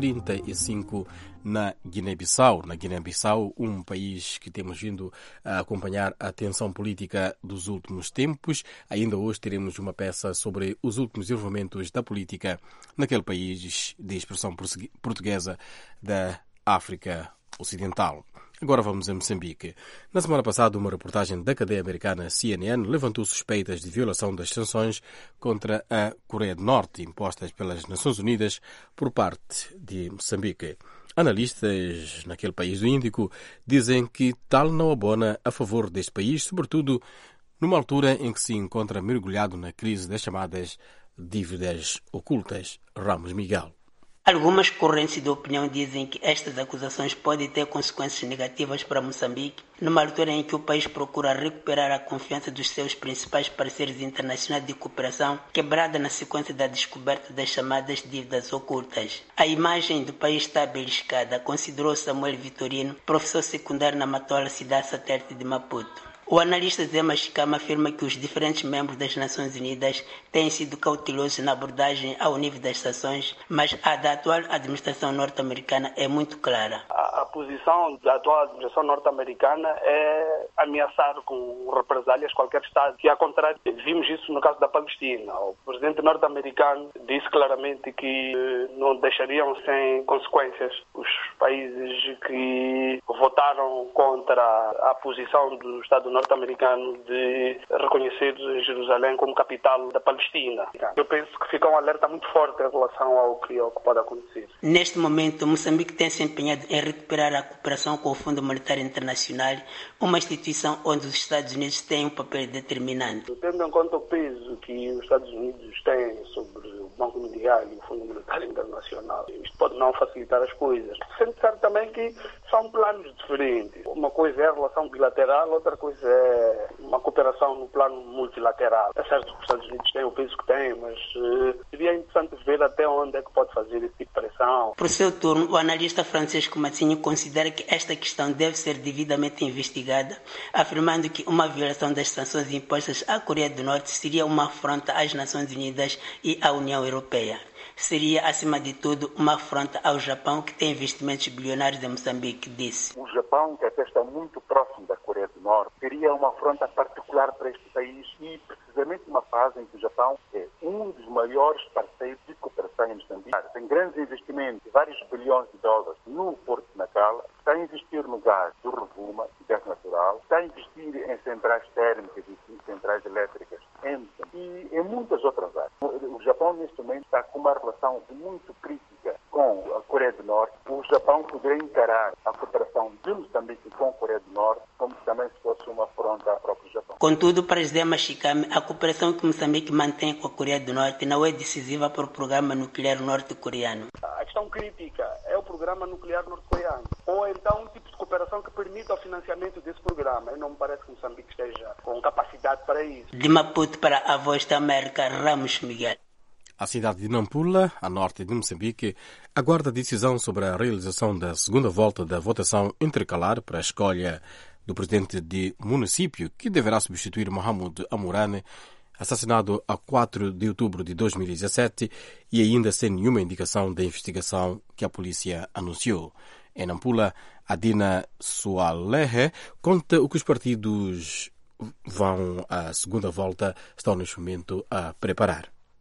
35 na Guiné-Bissau. Na Guiné-Bissau, um país que temos vindo a acompanhar a tensão política dos últimos tempos. Ainda hoje teremos uma peça sobre os últimos desenvolvimentos da política naquele país de expressão portuguesa da África Ocidental. Agora vamos a Moçambique. Na semana passada, uma reportagem da cadeia americana CNN levantou suspeitas de violação das sanções contra a Coreia do Norte, impostas pelas Nações Unidas por parte de Moçambique. Analistas naquele país do Índico dizem que tal não abona a favor deste país, sobretudo numa altura em que se encontra mergulhado na crise das chamadas dívidas ocultas. Ramos Miguel. Algumas correntes de opinião dizem que estas acusações podem ter consequências negativas para Moçambique, numa altura em que o país procura recuperar a confiança dos seus principais parceiros internacionais de cooperação, quebrada na sequência da descoberta das chamadas dívidas ocultas. A imagem do país está beliscada, considerou Samuel Vitorino, professor secundário na Matola, cidade satélite de Maputo. O analista Zé Machicama afirma que os diferentes membros das Nações Unidas têm sido cautelosos na abordagem ao nível das sanções, mas a da atual administração norte-americana é muito clara. A posição da atual administração norte-americana é ameaçar com represálias qualquer Estado, que, ao contrário, vimos isso no caso da Palestina. O presidente norte-americano disse claramente que não deixariam sem consequências os países que votaram contra a posição do Estado norte-americano de reconhecer Jerusalém como capital da Palestina. Eu penso que fica um alerta muito forte em relação ao que pode acontecer. Neste momento, Moçambique tem se empenhado em recuperar a cooperação com o Fundo Monetário Internacional, uma instituição onde os Estados Unidos têm um papel determinante. Tendo em conta o peso que os Estados Unidos têm sobre o Banco Mundial e o Fundo Monetário Internacional, isto pode não facilitar as coisas. Sendo certo também que são planos diferentes. Uma coisa é a relação bilateral, outra coisa é uma cooperação no plano multilateral. É certo que os Estados Unidos têm o peso que têm, mas seria interessante ver até onde é que pode fazer esse tipo de pressão. Por seu turno, o analista Francisco Matinho considera que esta questão deve ser devidamente investigada, afirmando que uma violação das sanções impostas à Coreia do Norte seria uma afronta às Nações Unidas e à União Europeia. Seria, acima de tudo, uma afronta ao Japão, que tem investimentos bilionários em Moçambique, disse. O Japão, que até está muito próximo da Coreia do Norte, seria uma afronta particular para este país e precisamente uma fase em que o Japão é um dos maiores parceiros de cooperação em Moçambique. Tem grandes investimentos, vários bilhões de dólares no Porto de Nacala, está a investir no gás do Rovuma, gás natural, está a investir em centrais térmicas e centrais elétricas em Moçambique e em muitas outras áreas. O Japão, neste momento, está com uma relação muito crítica com a Coreia do Norte. O Japão poderia encarar a cooperação de Moçambique com a Coreia do Norte como também se fosse uma afronta ao próprio Japão. Contudo, para José Machicame, a cooperação que Moçambique mantém com a Coreia do Norte não é decisiva para o programa nuclear norte-coreano. A questão crítica é o programa nuclear norte-coreano, ou então um tipo de cooperação que permita o financiamento desse programa. E não me parece que Moçambique esteja com capacidade para isso. De Maputo para a Voz da América, Ramos Miguel. A cidade de Nampula, a norte de Moçambique, aguarda a decisão sobre a realização da segunda volta da votação intercalar para a escolha do presidente de município, que deverá substituir Mohamed Amurane, assassinado a 4 de outubro de 2017 e ainda sem nenhuma indicação da investigação que a polícia anunciou. Em Nampula, Adina Sualehe conta o que os partidos vão à segunda volta estão neste momento a preparar.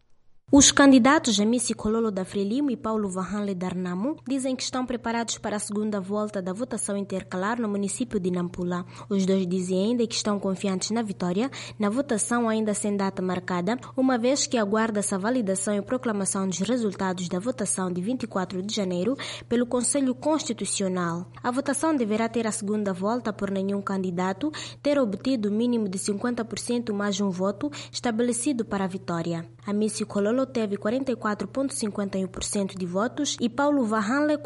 Os candidatos Amici Kololo da Frelimo e Paulo Vahanle da Renamo dizem que estão preparados para a segunda volta da votação intercalar no município de Nampula. Os dois dizem ainda que estão confiantes na vitória, na votação ainda sem data marcada, uma vez que aguarda-se a validação e proclamação dos resultados da votação de 24 de janeiro pelo Conselho Constitucional. A votação deverá ter a segunda volta por nenhum candidato ter obtido o mínimo de 50% mais um voto estabelecido para a vitória. Amici Kololo teve 44,51% de votos e Paulo Vahanle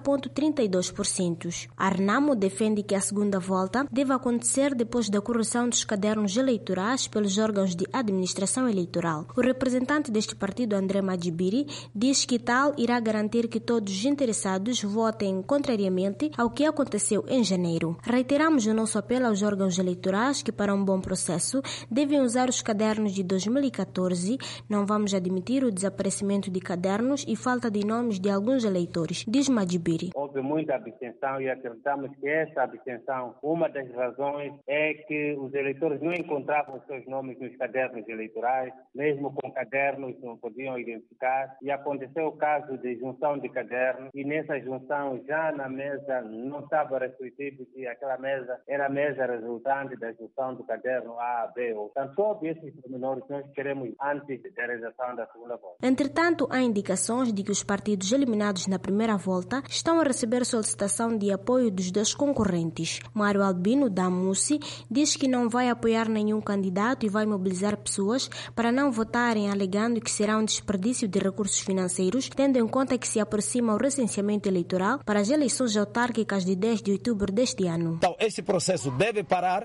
40,32%. A Renamo defende que a segunda volta deve acontecer depois da correção dos cadernos eleitorais pelos órgãos de administração eleitoral. O representante deste partido, André Madjibiri, diz que tal irá garantir que todos os interessados votem contrariamente ao que aconteceu em janeiro. Reiteramos o nosso apelo aos órgãos eleitorais que, para um bom processo, devem usar os cadernos de 2014. Não vamos admitir o desaparecimento de cadernos e falta de nomes de alguns eleitores, diz Madjibiri. Houve muita abstenção e acreditamos que essa abstenção, uma das razões é que os eleitores não encontravam os seus nomes nos cadernos eleitorais, mesmo com cadernos não podiam identificar, e aconteceu o caso de junção de cadernos e nessa junção já na mesa não estava restritivo que aquela mesa era a mesa resultante da junção do caderno A, B ou tanto. Todos esses pormenores nós queremos antes da realização da segunda volta. Entretanto, há indicações de que os partidos eliminados na primeira volta estão a receber solicitação de apoio dos dois concorrentes. Mário Albino, da Mussi, diz que não vai apoiar nenhum candidato e vai mobilizar pessoas para não votarem, alegando que será um desperdício de recursos financeiros, tendo em conta que se aproxima o recenseamento eleitoral para as eleições autárquicas de 10 de outubro deste ano. Então, este processo deve parar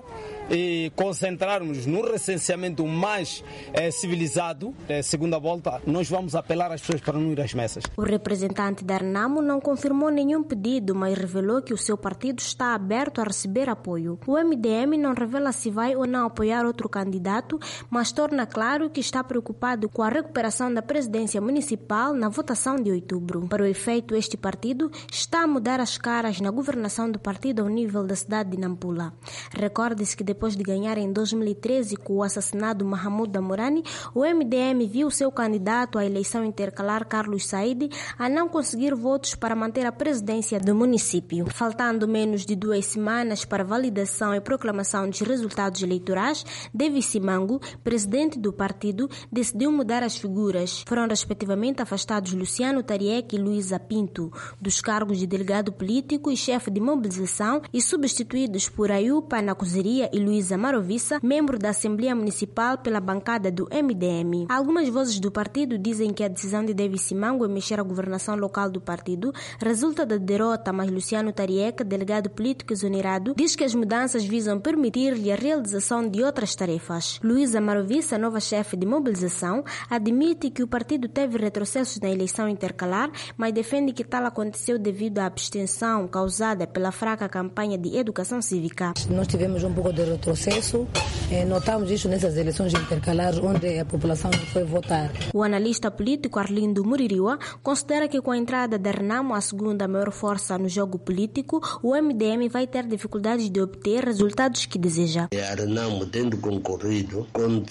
e concentrarmos no recenseamento mais civilizado, segunda volta. Nós vamos apelar às pessoas para não ir às messas. O representante da Renamo não confirmou nenhum pedido, mas revelou que o seu partido está aberto a receber apoio. O MDM não revela se vai ou não apoiar outro candidato, mas torna claro que está preocupado com a recuperação da presidência municipal na votação de outubro. Para o efeito, este partido está a mudar as caras na governação do partido ao nível da cidade de Nampula. Recorde-se que depois de ganhar em 2013 com o assassinado Mahamoud Damorani, o MDM viu seu candidato à eleição intercalar, Carlos Said, a não conseguir votos para manter a presidência do município. Faltando menos de 2 semanas para validação e proclamação dos resultados eleitorais, Davis Simango, presidente do partido, decidiu mudar as figuras. Foram respectivamente afastados Luciano Tariek e Luísa Pinto dos cargos de delegado político e chefe de mobilização e substituídos por Ayupa Nakuzeria e Luísa Marovissa, membro da Assembleia Municipal pela bancada do MDM. Algumas vozes do partido dizem que a decisão de Davis Simango em mexer a governação local do partido resulta da derrota, mas Luciano Tariek, delegado político exonerado, diz que as mudanças visam permitir-lhe a realização de outras tarefas. Luísa Marovissa, nova chefe de mobilização, admite que o partido teve retrocessos na eleição intercalar, mas defende que tal aconteceu devido à abstenção causada pela fraca campanha de educação cívica. Nós tivemos um pouco de retrocesso, notamos isso nessas eleições intercalares onde a população não foi votar. O analista político Arlindo Muririwa considera que com a entrada da Renamo, a segunda maior força no jogo político, o MDM vai ter dificuldades de obter resultados que deseja. A Renamo tendo concorrido,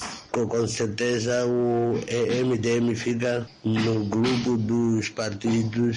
com certeza o MDM fica no grupo dos partidos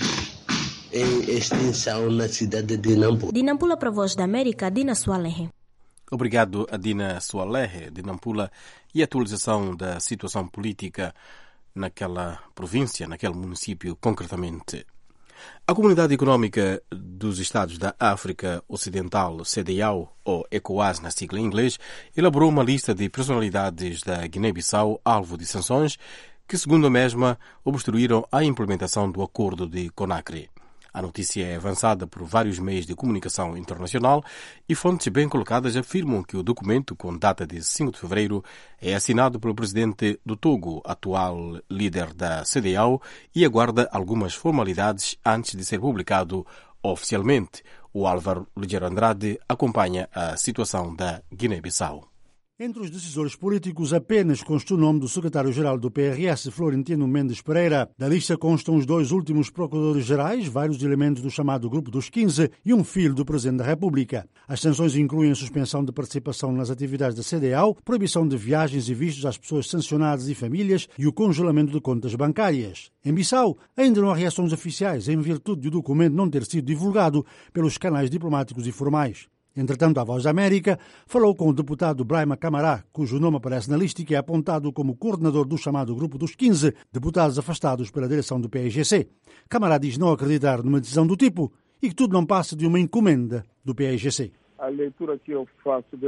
em extinção na cidade de Nampula. De Nampula para a Voz da América, Dina Sualehe. Obrigado a Dina Sualehe, de Nampula, e a atualização da situação política naquela província, naquele município concretamente. A Comunidade Económica dos Estados da África Ocidental, CEDEAO, ou ECOWAS na sigla em inglês, elaborou uma lista de personalidades da Guiné-Bissau alvo de sanções que, segundo a mesma, obstruíram a implementação do acordo de Conakry. A notícia é avançada por vários meios de comunicação internacional e fontes bem colocadas afirmam que o documento, com data de 5 de fevereiro, é assinado pelo presidente do Togo, atual líder da CEDEAO, e aguarda algumas formalidades antes de ser publicado oficialmente. O Álvaro Ligeiro Andrade acompanha a situação da Guiné-Bissau. Entre os decisores políticos, apenas consta o nome do secretário-geral do PRS, Florentino Mendes Pereira. Da lista constam os 2 últimos procuradores-gerais, vários elementos do chamado Grupo dos 15 e um filho do Presidente da República. As sanções incluem a suspensão de participação nas atividades da CDAO, proibição de viagens e vistos às pessoas sancionadas e famílias e o congelamento de contas bancárias. Em Bissau, ainda não há reações oficiais em virtude do documento não ter sido divulgado pelos canais diplomáticos e formais. Entretanto, a Voz da América falou com o deputado Braima Camará, cujo nome aparece na lista e que é apontado como coordenador do chamado Grupo dos 15, deputados afastados pela direção do PAIGC. Camará diz não acreditar numa decisão do tipo e que tudo não passa de uma encomenda do PAIGC. A leitura que eu faço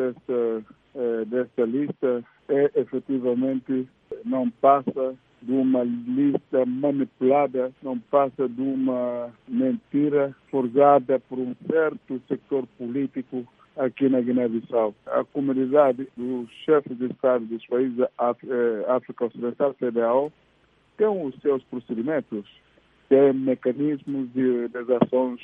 desta lista é, efetivamente, não passa de uma lista manipulada, não passa de uma mentira forjada por um certo sector político aqui na Guiné-Bissau. A comunidade dos chefes de Estado dos países da África Ocidental, CDAO, tem os seus procedimentos, tem mecanismos das ações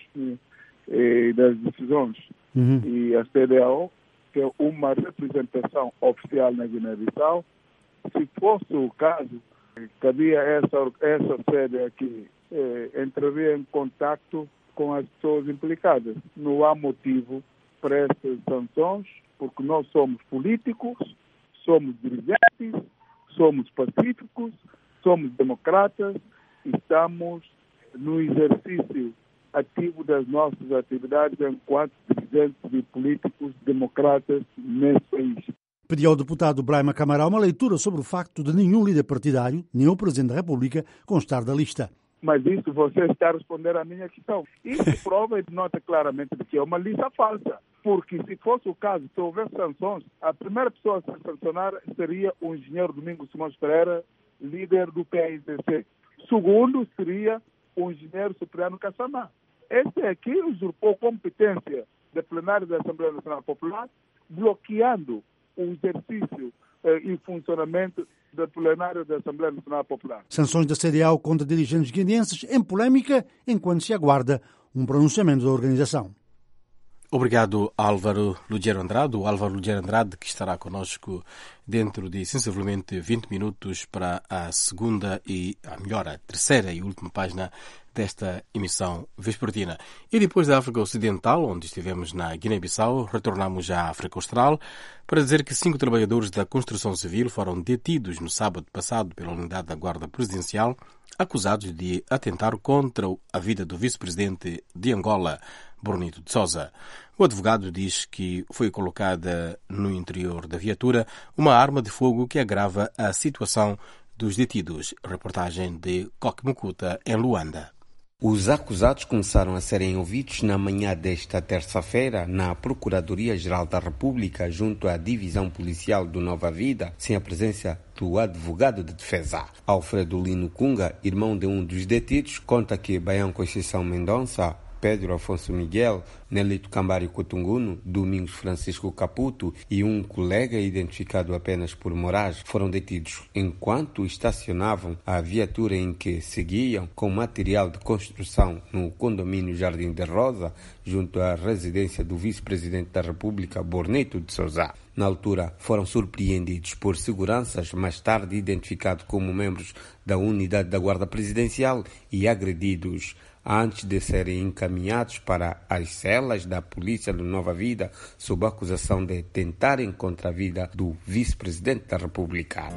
e das decisões. E a CDAO tem uma representação oficial na Guiné-Bissau. Se fosse o caso, cabia essa sede aqui, entraria em contato com as pessoas implicadas. Não há motivo para essas sanções, porque nós somos políticos, somos dirigentes, somos pacíficos, somos democratas, estamos no exercício ativo das nossas atividades enquanto dirigentes e políticos democratas nesse país. Pediu ao deputado Braima Camará uma leitura sobre o facto de nenhum líder partidário, nem o Presidente da República, constar da lista. Mas isso você está a responder à minha questão. Isso prova e denota claramente que é uma lista falsa. Porque se fosse o caso, se houver sanções, a primeira pessoa a ser sancionada seria o engenheiro Domingos Simões Pereira, líder do PAIGC. Segundo seria o engenheiro Cipriano Kassamá. Este aqui usurpou competência da plenária da Assembleia Nacional Popular, bloqueando o exercício e funcionamento da plenária da Assembleia Nacional Popular. Sanções da CDAO contra dirigentes guineenses em polêmica, enquanto se aguarda um pronunciamento da organização. Obrigado, Álvaro Lugero Andrade. O Álvaro Lugero Andrade, que estará connosco dentro de sensivelmente 20 minutos para a segunda e, a terceira e última página desta emissão vespertina. E depois da África Ocidental, onde estivemos na Guiné-Bissau, retornamos à África Austral para dizer que 5 trabalhadores da construção civil foram detidos no sábado passado pela unidade da Guarda Presidencial, acusados de atentar contra a vida do vice-presidente de Angola, Bonito de Sousa. O advogado diz que foi colocada no interior da viatura uma arma de fogo que agrava a situação dos detidos. Reportagem de Koki Mukuta, em Luanda. Os acusados começaram a serem ouvidos na manhã desta terça-feira na Procuradoria-Geral da República, junto à Divisão Policial do Nova Vida, sem a presença do advogado de defesa. Alfredo Lino Cunga, irmão de um dos detidos, conta que Baião Conceição Mendonça, Pedro Afonso Miguel, Nelito Cambário Cotunguno, Domingos Francisco Caputo e um colega identificado apenas por Moraes foram detidos enquanto estacionavam a viatura em que seguiam com material de construção no condomínio Jardim de Rosa, junto à residência do vice-presidente da República, Bonito de Sousa. Na altura, foram surpreendidos por seguranças, mais tarde identificados como membros da unidade da Guarda Presidencial, e agredidos antes de serem encaminhados para as celas da Polícia de Nova Vida, sob a acusação de tentarem contra a vida do vice-presidente da República.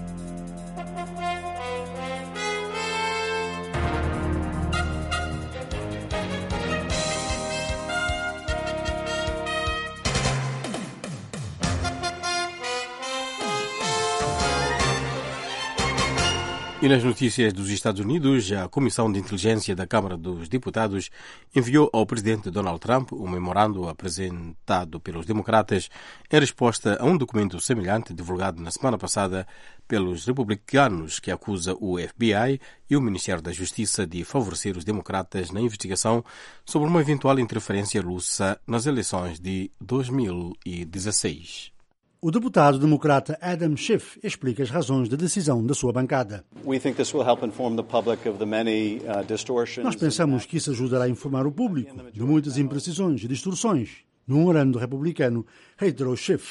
E nas notícias dos Estados Unidos, a Comissão de Inteligência da Câmara dos Deputados enviou ao presidente Donald Trump um memorando apresentado pelos democratas em resposta a um documento semelhante divulgado na semana passada pelos republicanos, que acusa o FBI e o Ministério da Justiça de favorecer os democratas na investigação sobre uma eventual interferência russa nas eleições de 2016. O deputado democrata Adam Schiff explica as razões da decisão da sua bancada. Nós pensamos que isso ajudará a informar o público de muitas imprecisões e distorções. No memorando republicano, reiterou Schiff.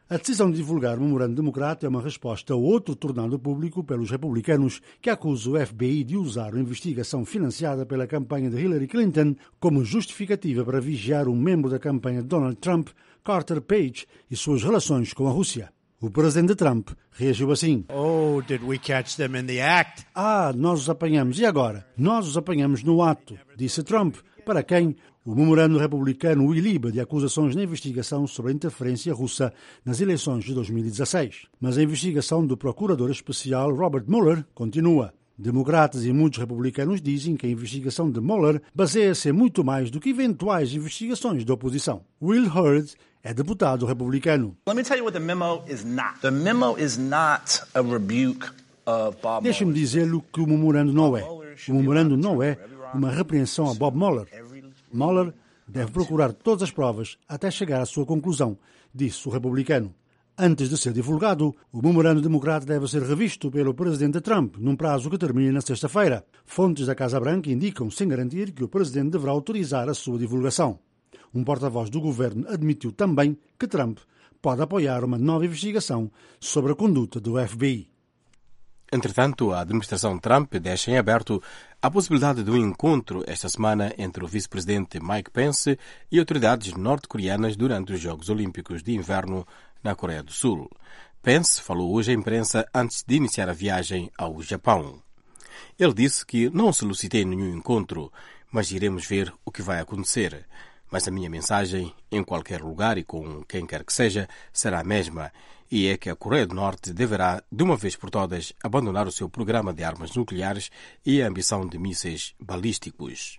A decisão de divulgar o memorando democrata é uma resposta a outro tornado público pelos republicanos que acusa o FBI de usar a investigação financiada pela campanha de Hillary Clinton como justificativa para vigiar um membro da campanha de Donald Trump, Carter Page, e suas relações com a Rússia. O presidente Trump reagiu assim. Oh, did we catch them in the act? Nós os apanhamos. E agora? Nós os apanhamos no ato, disse Trump, para quem o memorando republicano o iliba de acusações na investigação sobre a interferência russa nas eleições de 2016. Mas a investigação do procurador especial Robert Mueller continua. Democratas e muitos republicanos dizem que a investigação de Mueller baseia-se muito mais do que eventuais investigações da oposição. Will Hurd é deputado republicano. Let me tell you what the memo is not. The memo is not a rebuke of Bob Mueller. Deixe-me dizer-lhe que o memorando não é. O memorando não é uma repreensão a Bob Mueller. Mueller deve procurar todas as provas até chegar à sua conclusão, disse o republicano. Antes de ser divulgado, o memorando democrata deve ser revisto pelo presidente Trump, num prazo que termina na sexta-feira. Fontes da Casa Branca indicam, sem garantir, que o presidente deverá autorizar a sua divulgação. Um porta-voz do governo admitiu também que Trump pode apoiar uma nova investigação sobre a conduta do FBI. Entretanto, a administração Trump deixa em aberto a possibilidade de um encontro esta semana entre o vice-presidente Mike Pence e autoridades norte-coreanas durante os Jogos Olímpicos de Inverno na Coreia do Sul. Pence falou hoje à imprensa antes de iniciar a viagem ao Japão. Ele disse que não solicitei nenhum encontro, mas iremos ver o que vai acontecer. Mas a minha mensagem, em qualquer lugar e com quem quer que seja, será a mesma, e é que a Coreia do Norte deverá, de uma vez por todas, abandonar o seu programa de armas nucleares e a ambição de mísseis balísticos.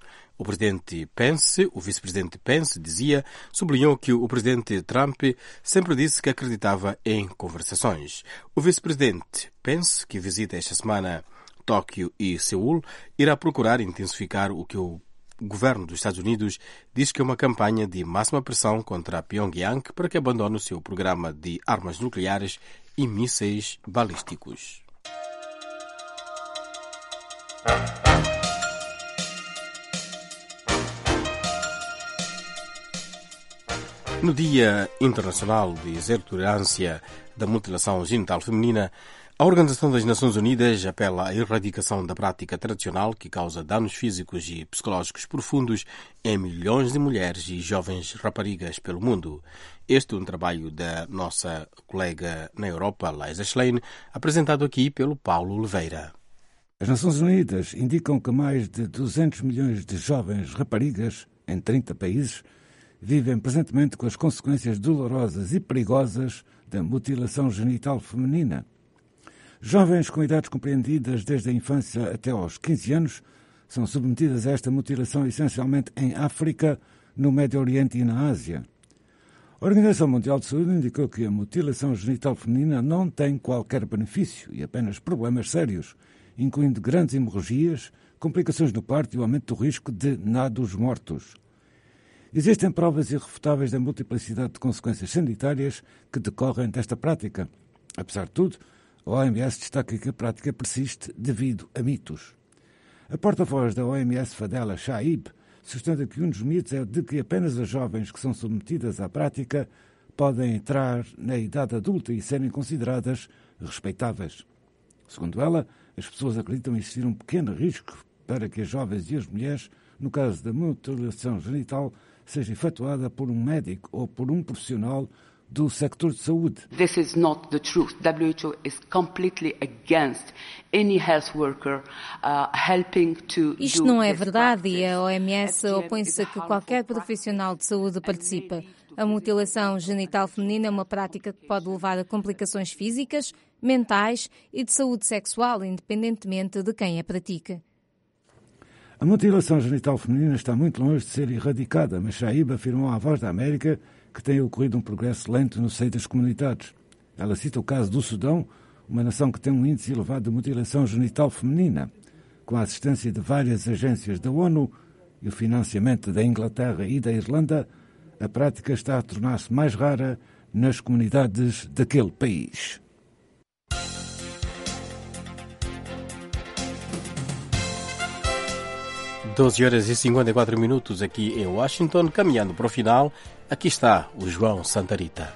O presidente Pence, o vice-presidente Pence, sublinhou que o presidente Trump sempre disse que acreditava em conversações. O vice-presidente Pence, que visita esta semana Tóquio e Seul, irá procurar intensificar o que o governo dos Estados Unidos diz que é uma campanha de máxima pressão contra Pyongyang para que abandone o seu programa de armas nucleares e mísseis balísticos. No Dia Internacional de Zero Tolerância da Mutilação Genital Feminina, a Organização das Nações Unidas apela à erradicação da prática tradicional que causa danos físicos e psicológicos profundos em milhões de mulheres e jovens raparigas pelo mundo. Este é um trabalho da nossa colega na Europa, Liza Schlein, apresentado aqui pelo Paulo Oliveira. As Nações Unidas indicam que mais de 200 milhões de jovens raparigas, em 30 países, vivem presentemente com as consequências dolorosas e perigosas da mutilação genital feminina. Jovens com idades compreendidas desde a infância até aos 15 anos são submetidas a esta mutilação essencialmente em África, no Médio Oriente e na Ásia. A Organização Mundial de Saúde indicou que a mutilação genital feminina não tem qualquer benefício e apenas problemas sérios, incluindo grandes hemorragias, complicações no parto e o aumento do risco de nados mortos. Existem provas irrefutáveis da multiplicidade de consequências sanitárias que decorrem desta prática. Apesar de tudo, a OMS destaca que a prática persiste devido a mitos. A porta-voz da OMS, Fadela Shaib, sustenta que um dos mitos é de que apenas as jovens que são submetidas à prática podem entrar na idade adulta e serem consideradas respeitáveis. Segundo ela, as pessoas acreditam existir um pequeno risco para que as jovens e as mulheres, no caso da mutilação genital, seja efetuada por um médico ou por um profissional do sector de saúde. This is not the truth. WHO is completely against any health worker helping to Isto não é verdade e a OMS opõe-se a que qualquer profissional de saúde participe. A mutilação genital feminina é uma prática que pode levar a complicações físicas, mentais e de saúde sexual, independentemente de quem a pratica. A mutilação genital feminina está muito longe de ser erradicada, mas Shaib afirmou à Voz da América que tem ocorrido um progresso lento no seio das comunidades. Ela cita o caso do Sudão, uma nação que tem um índice elevado de mutilação genital feminina. Com a assistência de várias agências da ONU e o financiamento da Inglaterra e da Irlanda, a prática está a tornar-se mais rara nas comunidades daquele país. Doze horas e 54 minutos aqui em Washington, caminhando para o final. Aqui está o João Santarita.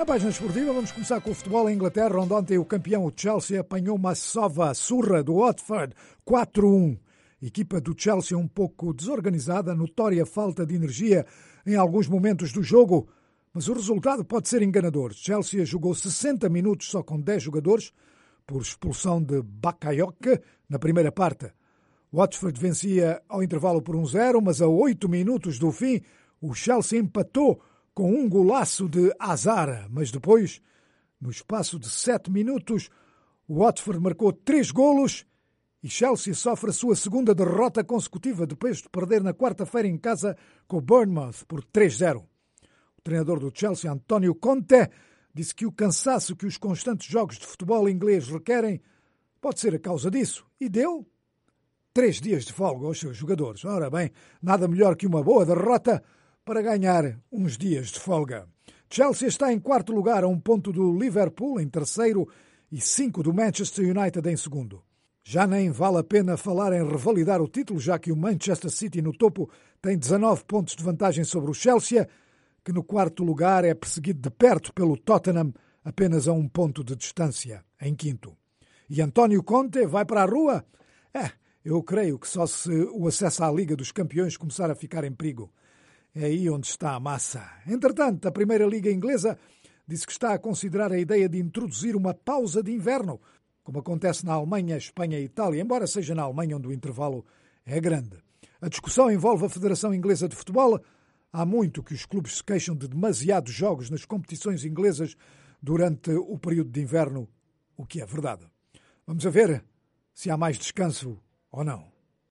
Na página esportiva, vamos começar com o futebol em Inglaterra, onde ontem o campeão, o Chelsea, apanhou uma sova surra do Watford, 4-1. A equipa do Chelsea um pouco desorganizada, notória falta de energia em alguns momentos do jogo, mas o resultado pode ser enganador. Chelsea jogou 60 minutos só com 10 jogadores, por expulsão de Bakayoko na primeira parte. Watford vencia ao intervalo por 1-0, mas a 8 minutos do fim, o Chelsea empatou com um golaço de Hazard, mas depois, no espaço de 7 minutos, o Watford marcou 3 golos e Chelsea sofre a sua segunda derrota consecutiva depois de perder na quarta-feira em casa com o Bournemouth por 3-0. O treinador do Chelsea, António Conte, disse que o cansaço que os constantes jogos de futebol inglês requerem pode ser a causa disso e deu 3 dias de folga aos seus jogadores. Ora bem, nada melhor que uma boa derrota para ganhar uns dias de folga. Chelsea está em 4º lugar, a 1 ponto do Liverpool em 3º e 5 do Manchester United em 2º. Já nem vale a pena falar em revalidar o título, já que o Manchester City no topo tem 19 pontos de vantagem sobre o Chelsea, que no 4º lugar é perseguido de perto pelo Tottenham, apenas a 1 ponto de distância, em 5º. E António Conte vai para a rua? Eu creio que só se o acesso à Liga dos Campeões começar a ficar em perigo. É aí onde está a massa. Entretanto, a Primeira Liga Inglesa disse que está a considerar a ideia de introduzir uma pausa de inverno, como acontece na Alemanha, Espanha e Itália, embora seja na Alemanha onde o intervalo é grande. A discussão envolve a Federação Inglesa de Futebol. Há muito que os clubes se queixam de demasiados jogos nas competições inglesas durante o período de inverno, o que é verdade. Vamos a ver se há mais descanso ou não.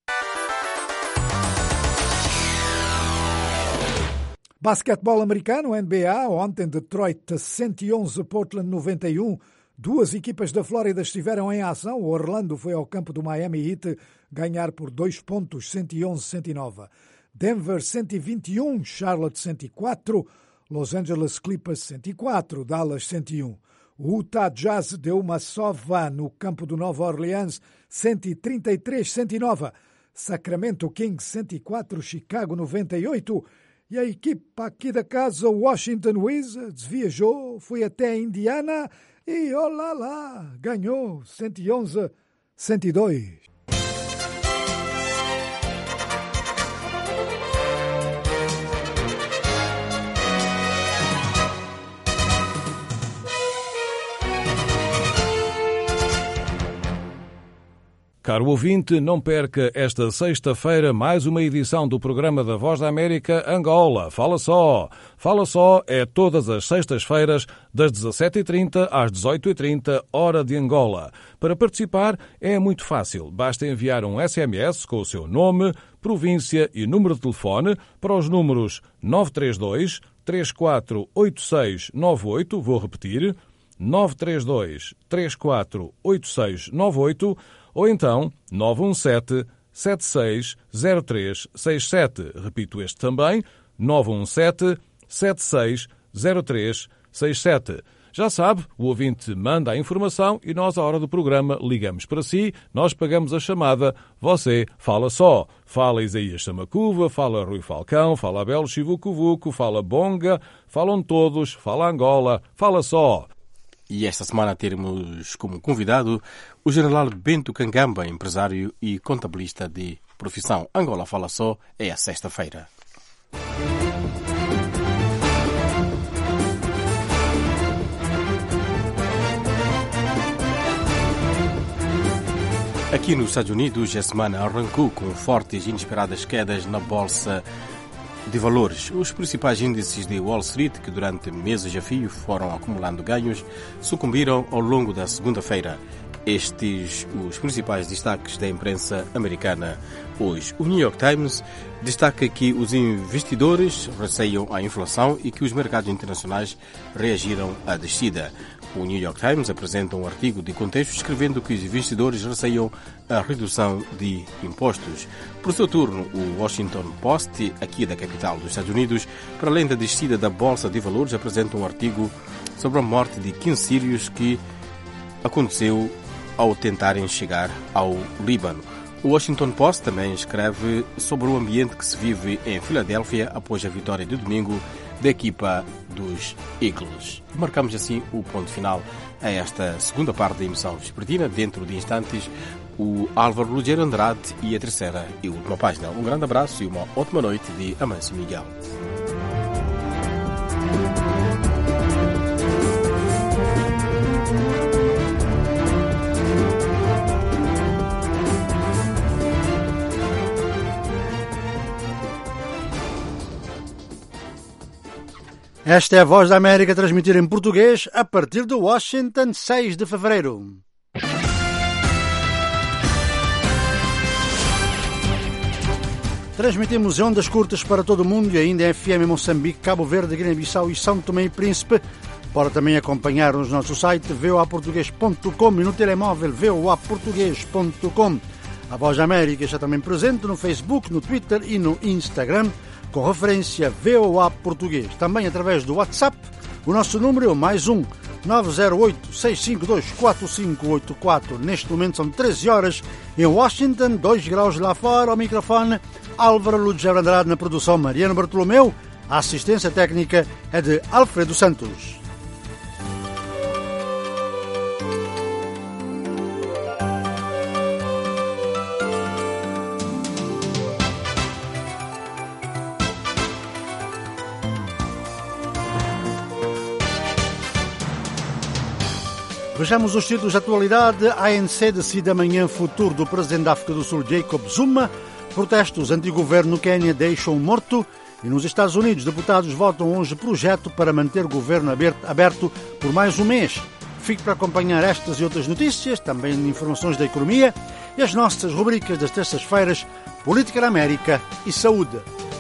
Basquetebol americano, NBA, ontem Detroit 111, Portland 91. 2 equipas da Flórida estiveram em ação. O Orlando foi ao campo do Miami Heat ganhar por 2 pontos, 111-109. Denver 121, Charlotte 104, Los Angeles Clippers 104, Dallas 101. O Utah Jazz deu uma sova no campo do Nova Orleans, 133-109. Sacramento Kings 104, Chicago 98. E a equipa aqui da casa, Washington Wizards, viajou, foi até Indiana e, olá lá, ganhou 111-102. Caro ouvinte, não perca esta sexta-feira mais uma edição do programa da Voz da América Angola. Fala Só! Fala Só é todas as sextas-feiras, das 17h30 às 18h30, hora de Angola. Para participar é muito fácil. Basta enviar um SMS com o seu nome, província e número de telefone para os números 932 348698, vou repetir, 932 348698, ou então 917-760367. Repito este também, 917-760367. Já sabe, o ouvinte manda a informação e nós, à hora do programa, ligamos para si, nós pagamos a chamada, você fala só. Fala Isaías Samacuva, fala Rui Falcão, fala Abel Chivucuvuco, fala Bonga, falam todos, fala Angola, fala só. E esta semana teremos como convidado o general Bento Cangamba, empresário e contabilista de profissão. Angola Fala Só é a sexta-feira. Aqui nos Estados Unidos, a semana arrancou com fortes e inesperadas quedas na Bolsa de Valores. Os principais índices de Wall Street, que durante meses a fio foram acumulando ganhos, sucumbiram ao longo da segunda-feira. Estes os principais destaques da imprensa americana hoje. O New York Times destaca que os investidores receiam a inflação e que os mercados internacionais reagiram à descida. O New York Times apresenta um artigo de contexto escrevendo que os investidores receiam a redução de impostos. Por seu turno, o Washington Post, aqui da capital dos Estados Unidos, para além da descida da Bolsa de Valores, apresenta um artigo sobre a morte de 15 sírios que aconteceu ao tentarem chegar ao Líbano. O Washington Post também escreve sobre o ambiente que se vive em Filadélfia após a vitória de domingo da equipa dos Eagles. Marcamos assim o ponto final a esta segunda parte da emissão vespertina. Dentro de instantes, o Álvaro Rogério Andrade e a terceira e última página. Um grande abraço e uma ótima noite de Amâncio Miguel. Esta é a Voz da América, transmitida em português a partir de Washington, 6 de fevereiro. Transmitimos em ondas curtas para todo o mundo e ainda em FM em Moçambique, Cabo Verde, Guiné-Bissau e São Tomé e Príncipe. Pode também acompanhar-nos no nosso site voaportugues.com e no telemóvel voaportugues.com. A Voz da América está também presente no Facebook, no Twitter e no Instagram, com referência VOA Português. Também através do WhatsApp, o nosso número é +1 908-652-4584. Neste momento são 13 horas em Washington, 2 graus lá fora. Ao microfone, Álvaro Rogério Andrade, na produção Mariano Bartolomeu. A assistência técnica é de Alfredo Santos. Vejamos os títulos de atualidade. A ANC decide amanhã o futuro do presidente da África do Sul, Jacob Zuma. Protestos anti-governo no Quênia deixam morto. E nos Estados Unidos, deputados votam hoje projeto para manter o governo aberto por mais um mês. Fique para acompanhar estas e outras notícias, também informações da economia e as nossas rubricas das terças-feiras, Política na América e Saúde.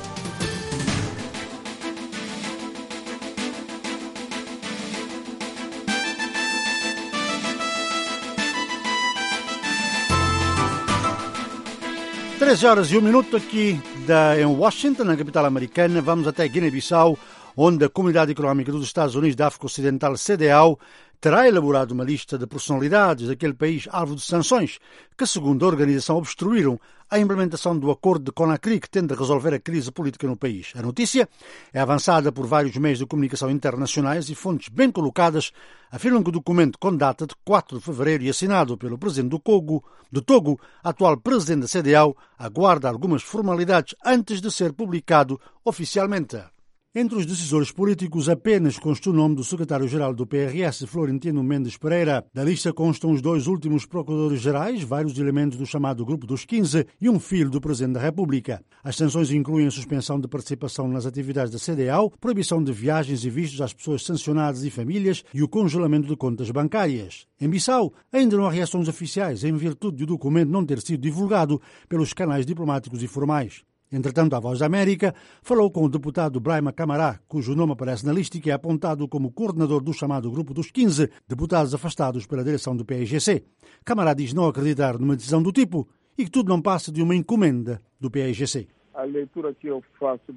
Três horas e 1 minuto aqui em Washington, na capital americana. Vamos até Guiné-Bissau, onde a Comunidade Económica dos Estados Unidos da África Ocidental, CEDEAO, terá elaborado uma lista de personalidades daquele país alvo de sanções que, segundo a organização, obstruíram a implementação do acordo de Conakry que tende a resolver a crise política no país. A notícia é avançada por vários meios de comunicação internacionais e fontes bem colocadas afirmam que o documento, com data de 4 de fevereiro e assinado pelo presidente do Togo, atual presidente da CEDEAO, aguarda algumas formalidades antes de ser publicado oficialmente. Entre os decisores políticos, apenas consta o nome do secretário-geral do PRS, Florentino Mendes Pereira. Da lista constam os 2 últimos procuradores-gerais, vários elementos do chamado Grupo dos 15 e um filho do Presidente da República. As sanções incluem a suspensão de participação nas atividades da CEDEAO, proibição de viagens e vistos às pessoas sancionadas e famílias e o congelamento de contas bancárias. Em Bissau, ainda não há reações oficiais, em virtude do documento não ter sido divulgado pelos canais diplomáticos e formais. Entretanto, a Voz da América falou com o deputado Braima Camará, cujo nome aparece na lista e que é apontado como coordenador do chamado Grupo dos 15, deputados afastados pela direção do PAIGC. Camará diz não acreditar numa decisão do tipo e que tudo não passa de uma encomenda do PAIGC. A leitura que eu faço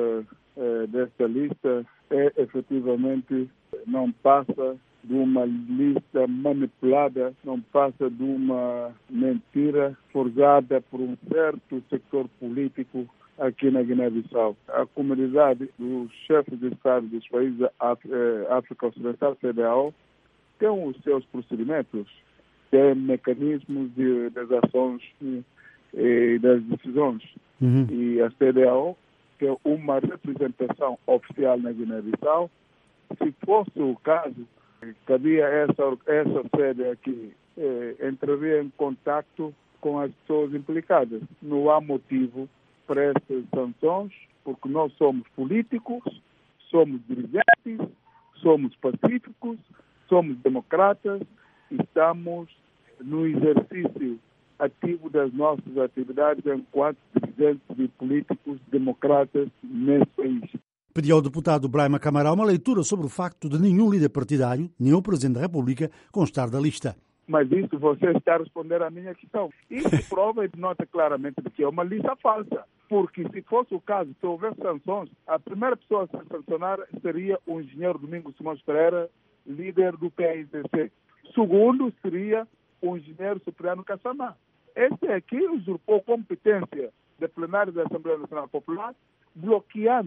desta lista é, efetivamente, não passa de uma lista manipulada, não passa de uma mentira forjada por um certo setor político aqui na Guiné-Bissau. A comunidade dos chefes de Estado dos países da África Ocidental, CEDEAO, tem os seus procedimentos, tem mecanismos das ações e das decisões. E a CEDEAO tem uma representação oficial na Guiné-Bissau. Se fosse o caso, cabia essa sede aqui entraria em contato com as pessoas implicadas. Não há motivo para essas sanções, porque nós somos políticos, somos dirigentes, somos pacíficos, somos democratas, estamos no exercício ativo das nossas atividades enquanto dirigentes e políticos democratas nesse país. Pediu ao deputado Braima Camará uma leitura sobre o facto de nenhum líder partidário, nem o Presidente da República, constar da lista. Mas isso você está a responder à minha questão. Isso prova e denota claramente que é uma lista falsa. Porque se fosse o caso, se houvesse sanções, a primeira pessoa a ser sancionada seria o engenheiro Domingos Simões Pereira, líder do PAIGC. Segundo seria o engenheiro Cipriano Kassamá. Este aqui usurpou competência da plenária da Assembleia Nacional Popular, bloqueando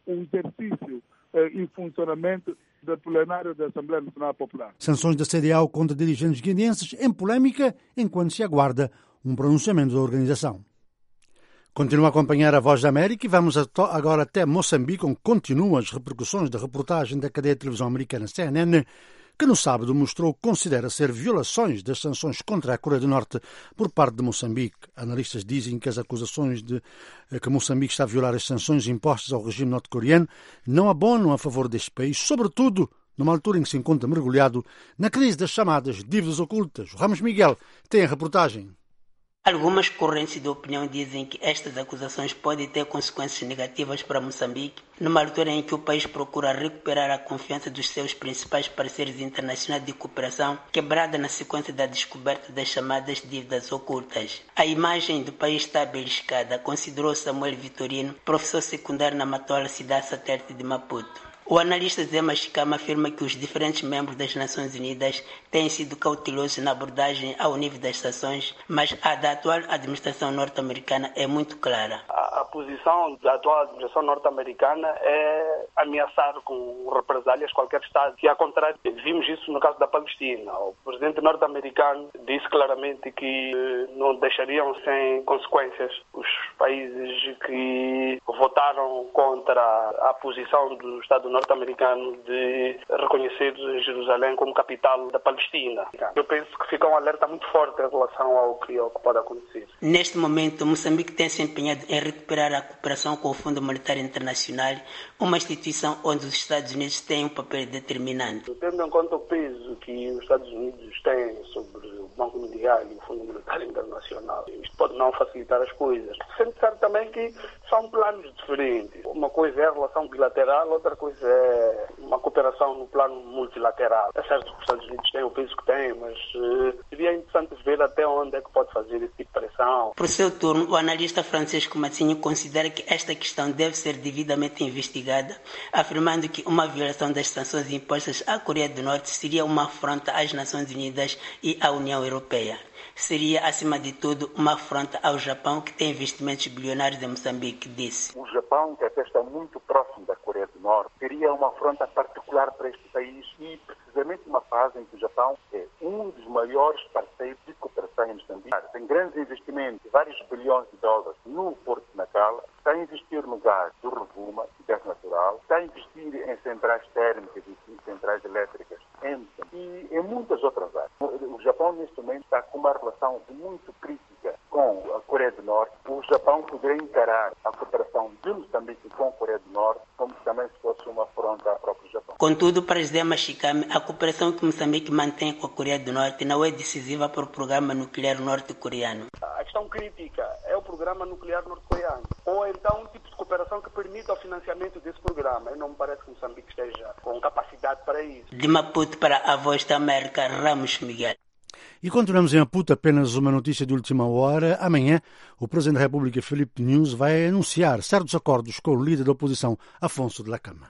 o exercício e funcionamento do plenário da Assembleia Nacional Popular. Sanções da CDAO contra dirigentes guineenses em polêmica enquanto se aguarda um pronunciamento da organização. Continua a acompanhar a Voz da América e vamos agora até Moçambique, onde continuam as repercussões da reportagem da cadeia de televisão americana CNN, que no sábado mostrou o que considera ser violações das sanções contra a Coreia do Norte por parte de Moçambique. Analistas dizem que as acusações de que Moçambique está a violar as sanções impostas ao regime norte-coreano não abonam a favor deste país, sobretudo numa altura em que se encontra mergulhado na crise das chamadas dívidas ocultas. O Ramos Miguel tem a reportagem. Algumas correntes de opinião dizem que estas acusações podem ter consequências negativas para Moçambique, numa altura em que o país procura recuperar a confiança dos seus principais parceiros internacionais de cooperação, quebrada na sequência da descoberta das chamadas dívidas ocultas. A imagem do país está beliscada, considerou Samuel Vitorino, professor secundário na Matola, cidade satélite de Maputo. O analista Zé Machicama afirma que os diferentes membros das Nações Unidas têm sido cautelosos na abordagem ao nível das sanções, mas a da atual administração norte-americana é muito clara. A posição da atual administração norte-americana é ameaçar com represálias qualquer Estado. E ao contrário, vimos isso no caso da Palestina. O presidente norte-americano disse claramente que não deixariam sem consequências os países que votaram contra a posição do Estado norte-americano de reconhecer Jerusalém como capital da Palestina. Eu penso que fica um alerta muito forte em relação ao que pode acontecer. Neste momento, Moçambique tem se empenhado em recuperar a cooperação com o Fundo Monetário Internacional, uma instituição onde os Estados Unidos têm um papel determinante. Tendo em conta o peso que os Estados Unidos têm sobre o Banco Mundial e o Fundo Monetário Internacional, isto pode não facilitar as coisas. Sendo certo também que são planos diferentes. Uma coisa é a relação bilateral, outra coisa é uma cooperação no plano multilateral. É certo que os Estados Unidos têm o peso que têm, mas seria interessante ver até onde é que pode fazer esse tipo de pressão. Por seu turno, o analista Francisco Matinho considera que esta questão deve ser devidamente investigada, afirmando que uma violação das sanções impostas à Coreia do Norte seria uma afronta às Nações Unidas e à União Europeia. Seria, acima de tudo, uma afronta ao Japão, que tem investimentos bilionários em Moçambique, disse. O Japão, que até está muito próximo da Coreia do Norte, seria uma afronta particular para este país e precisamente uma fase em que o Japão é um dos maiores parceiros de cooperação em Moçambique. Tem grandes investimentos, vários bilhões de dólares no Porto de Nacala, está a investir no gás do Rovuma, gás natural, está a investir em centrais térmicas e centrais elétricas em Moçambique e em muitas outras áreas. O Japão, neste momento, está com uma relação muito crítica com a Coreia do Norte. O Japão poderia encarar a cooperação de Moçambique com a Coreia do Norte como também se fosse uma afronta ao próprio Japão. Contudo, para José Machicame, a cooperação que Moçambique mantém com a Coreia do Norte não é decisiva para o programa nuclear norte-coreano. A questão crítica é o programa nuclear norte-coreano, ou então um tipo de cooperação que permita o financiamento desse programa. E não me parece que Moçambique esteja com capacidade para isso. De Maputo para a Voz da América, Ramos Miguel. E continuamos em Maputo, apenas uma notícia de última hora. Amanhã, o Presidente da República, Filipe Nunes, vai anunciar certos acordos com o líder da oposição, Afonso de la Cama.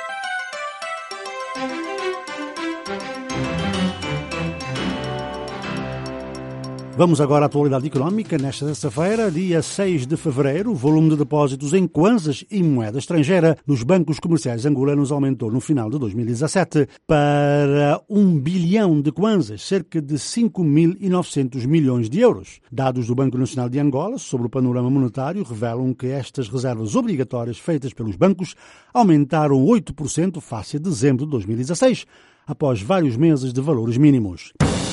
Vamos agora à atualidade económica. Nesta terça-feira, dia 6 de fevereiro, o volume de depósitos em kwanzas e moeda estrangeira nos bancos comerciais angolanos aumentou no final de 2017 para 1 bilhão de kwanzas, cerca de 5.900 milhões de euros. Dados do Banco Nacional de Angola sobre o panorama monetário revelam que estas reservas obrigatórias feitas pelos bancos aumentaram 8% face a dezembro de 2016, após vários meses de valores mínimos.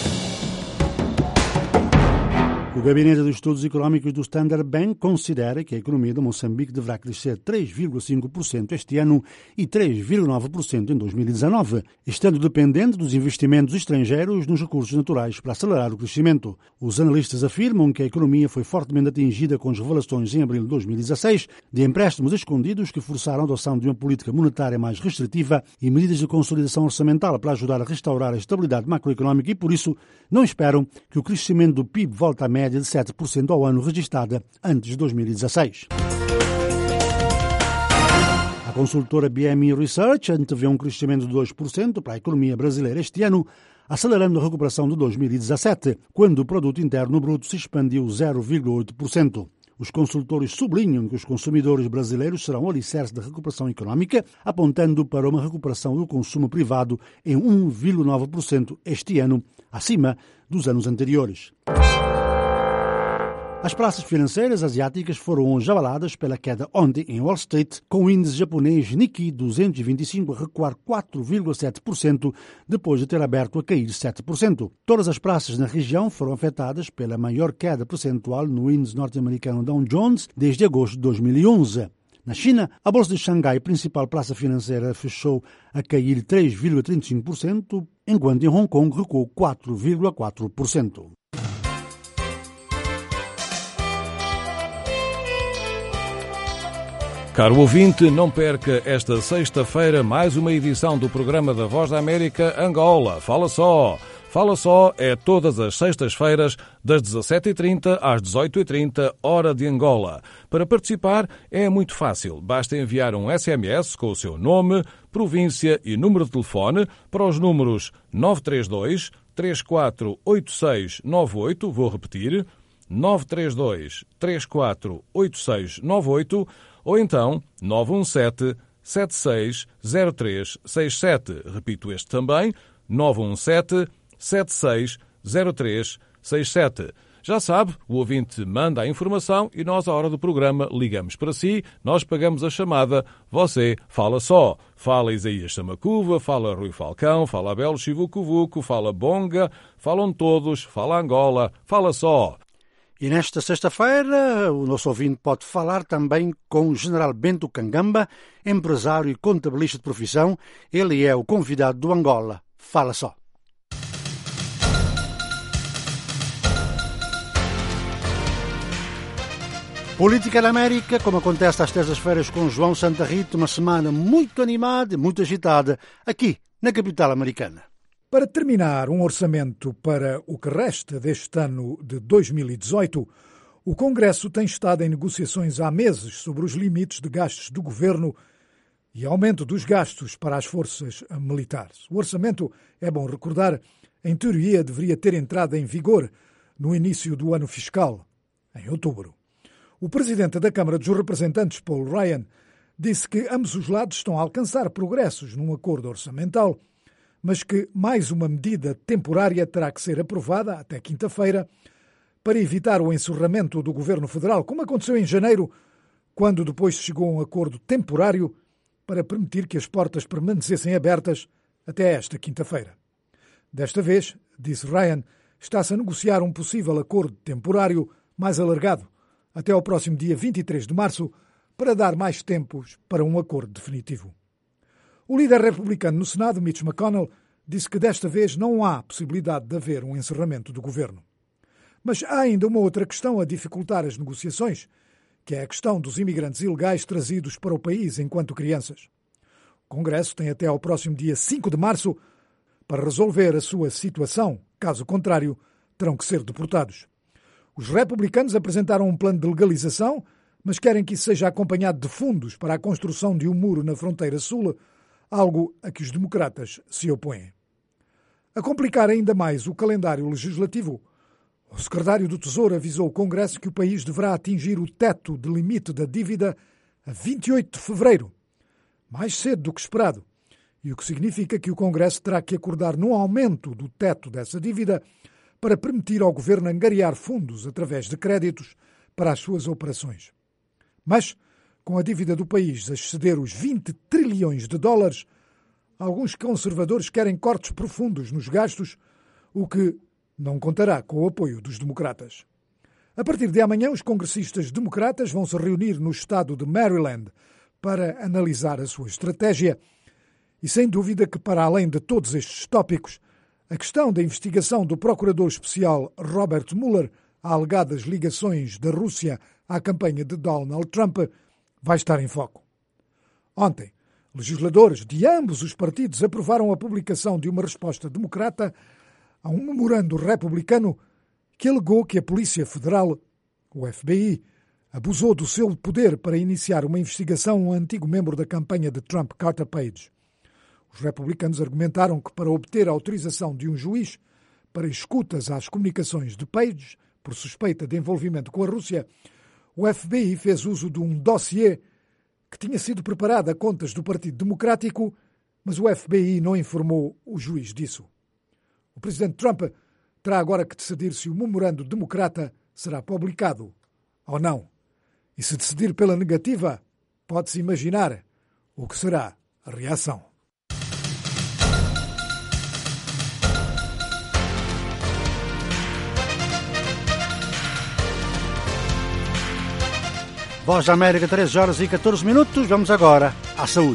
O Gabinete de Estudos Económicos do Standard Bank considera que a economia de Moçambique deverá crescer 3,5% este ano e 3,9% em 2019, estando dependente dos investimentos estrangeiros nos recursos naturais para acelerar o crescimento. Os analistas afirmam que a economia foi fortemente atingida com as revelações em abril de 2016 de empréstimos escondidos que forçaram a adoção de uma política monetária mais restritiva e medidas de consolidação orçamental para ajudar a restaurar a estabilidade macroeconómica e, por isso, não esperam que o crescimento do PIB volte à média de 7% ao ano registada antes de 2016. A consultora BME Research antevê um crescimento de 2% para a economia brasileira este ano, acelerando a recuperação de 2017, quando o produto interno bruto se expandiu 0,8%. Os consultores sublinham que os consumidores brasileiros serão o alicerce da recuperação económica, apontando para uma recuperação do consumo privado em 1,9% este ano, acima dos anos anteriores. As praças financeiras asiáticas foram hoje abaladas pela queda ontem em Wall Street, com o índice japonês Nikkei 225 a recuar 4,7% depois de ter aberto a cair 7%. Todas as praças na região foram afetadas pela maior queda percentual no índice norte-americano Dow Jones desde agosto de 2011. Na China, a Bolsa de Xangai, principal praça financeira, fechou a cair 3,35%, enquanto em Hong Kong recuou 4,4%. Caro ouvinte, não perca esta sexta-feira mais uma edição do programa da Voz da América Angola. Fala só! Fala só é todas as sextas-feiras, das 17h30 às 18h30, hora de Angola. Para participar é muito fácil. Basta enviar um SMS com o seu nome, província e número de telefone para os números 932 348698, vou repetir, 932 348698, ou então 917 760367. Repito este também, 917 760367. Já sabe, o ouvinte manda a informação e nós, à hora do programa, ligamos para si, nós pagamos a chamada, você fala só. Fala Isaías Samacuva, fala Rui Falcão, fala Abel Chivucuvuco, fala Bonga, falam todos, fala Angola, fala só. E nesta sexta-feira, o nosso ouvinte pode falar também com o General Bento Cangamba, empresário e contabilista de profissão. Ele é o convidado do Angola. Fala só. Política da América, como acontece às terças-feiras com João Santa Rita, uma semana muito animada e muito agitada aqui na capital americana. Para terminar um orçamento para o que resta deste ano de 2018, o Congresso tem estado em negociações há meses sobre os limites de gastos do governo e aumento dos gastos para as forças militares. O orçamento, é bom recordar, em teoria deveria ter entrado em vigor no início do ano fiscal, em outubro. O presidente da Câmara dos Representantes, Paul Ryan, disse que ambos os lados estão a alcançar progressos num acordo orçamental, mas que mais uma medida temporária terá que ser aprovada até quinta-feira para evitar o encerramento do governo federal, como aconteceu em janeiro, quando depois se chegou a um acordo temporário para permitir que as portas permanecessem abertas até esta quinta-feira. Desta vez, disse Ryan, está-se a negociar um possível acordo temporário mais alargado até ao próximo dia 23 de março para dar mais tempos para um acordo definitivo. O líder republicano no Senado, Mitch McConnell, disse que desta vez não há possibilidade de haver um encerramento do governo. Mas há ainda uma outra questão a dificultar as negociações, que é a questão dos imigrantes ilegais trazidos para o país enquanto crianças. O Congresso tem até ao próximo dia 5 de março para resolver a sua situação. Caso contrário, terão que ser deportados. Os republicanos apresentaram um plano de legalização, mas querem que isso seja acompanhado de fundos para a construção de um muro na fronteira sul, algo a que os democratas se opõem. A complicar ainda mais o calendário legislativo, o secretário do Tesouro avisou o Congresso que o país deverá atingir o teto de limite da dívida a 28 de fevereiro, mais cedo do que esperado, e o que significa que o Congresso terá que acordar num aumento do teto dessa dívida para permitir ao governo angariar fundos através de créditos para as suas operações. Mas, com a dívida do país a exceder os 20 trilhões de dólares, alguns conservadores querem cortes profundos nos gastos, o que não contará com o apoio dos democratas. A partir de amanhã, os congressistas democratas vão se reunir no estado de Maryland para analisar a sua estratégia e, sem dúvida que, para além de todos estes tópicos, a questão da investigação do procurador especial Robert Mueller a alegadas ligações da Rússia à campanha de Donald Trump vai estar em foco. Ontem, legisladores de ambos os partidos aprovaram a publicação de uma resposta democrata a um memorando republicano que alegou que a Polícia Federal, o FBI, abusou do seu poder para iniciar uma investigação a um antigo membro da campanha de Trump, Carter Page. Os republicanos argumentaram que, para obter a autorização de um juiz para escutas às comunicações de Page, por suspeita de envolvimento com a Rússia, o FBI fez uso de um dossiê que tinha sido preparado a contas do Partido Democrático, mas o FBI não informou o juiz disso. O presidente Trump terá agora que decidir se o memorando democrata será publicado ou não. E se decidir pela negativa, pode-se imaginar o que será a reação. Voz da América, 13 horas e 14 minutos. Vamos agora à saúde.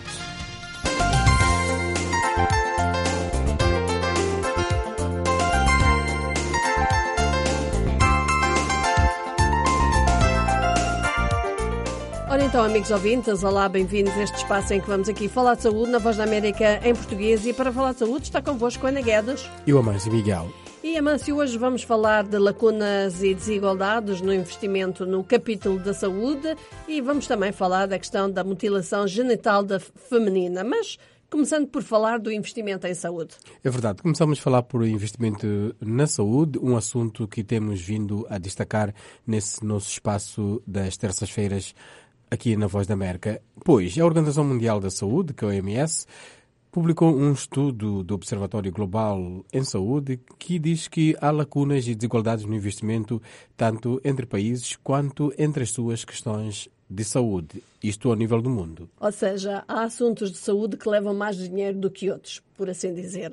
Ora então, amigos ouvintes, olá, bem-vindos a este espaço em que vamos aqui falar de saúde na Voz da América em português. E para falar de saúde está convosco Ana Guedes e o Amâncio Miguel. E, Amâncio, hoje vamos falar de lacunas e desigualdades no investimento no capítulo da saúde e vamos também falar da questão da mutilação genital feminina, mas começando por falar do investimento em saúde. É verdade, começamos a falar por investimento na saúde, um assunto que temos vindo a destacar nesse nosso espaço das terças-feiras aqui na Voz da América. Pois, a Organização Mundial da Saúde, que é a OMS, publicou um estudo do Observatório Global em Saúde que diz que há lacunas e desigualdades no investimento tanto entre países quanto entre as suas questões de saúde, isto ao nível do mundo. Ou seja, há assuntos de saúde que levam mais dinheiro do que outros, por assim dizer.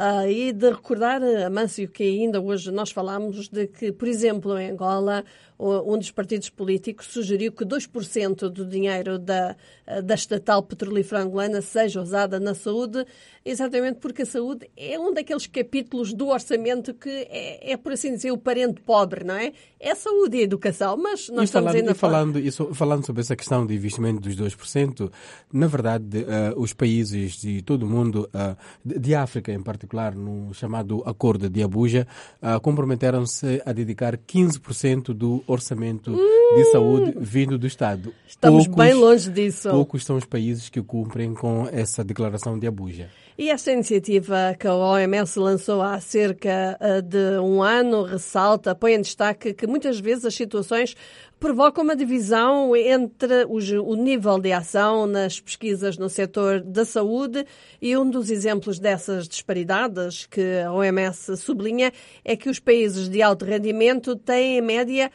E de recordar, Amâncio, que ainda hoje nós falámos de que, por exemplo, em Angola, um dos partidos políticos sugeriu que 2% do dinheiro da estatal petrolífera angolana seja usada na saúde, exatamente porque a saúde é um daqueles capítulos do orçamento que é por assim dizer, o parente pobre, não é? É saúde e educação, mas nós estamos ainda falando sobre essa questão de investimento dos 2%, na verdade, os países de todo o mundo, de África em particular, no chamado Acordo de Abuja, comprometeram-se a dedicar 15% do orçamento de saúde vindo do Estado. Estamos bem longe disso. Poucos são os países que cumprem com essa declaração de Abuja. E esta iniciativa que a OMS lançou há cerca de um ano ressalta, põe em destaque que muitas vezes as situações provocam uma divisão entre o nível de ação nas pesquisas no setor da saúde e um dos exemplos dessas disparidades que a OMS sublinha é que os países de alto rendimento têm, em média,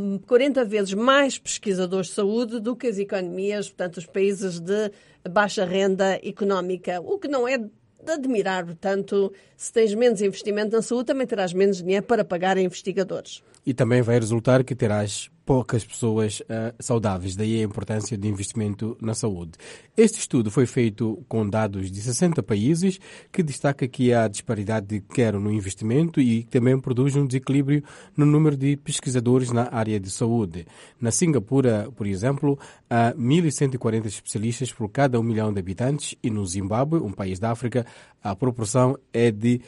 40 vezes mais pesquisadores de saúde do que as economias, portanto, os países de baixa renda económica, o que não é de admirar. Portanto, se tens menos investimento na saúde, também terás menos dinheiro para pagar a investigadores. E também vai resultar que terás poucas pessoas saudáveis, daí a importância de investimento na saúde. Este estudo foi feito com dados de 60 países, que destaca que há disparidade quer no investimento e também produz um desequilíbrio no número de pesquisadores na área de saúde. Na Singapura, por exemplo, há 1.140 especialistas por cada 1 milhão de habitantes e no Zimbábue, um país da África, a proporção é de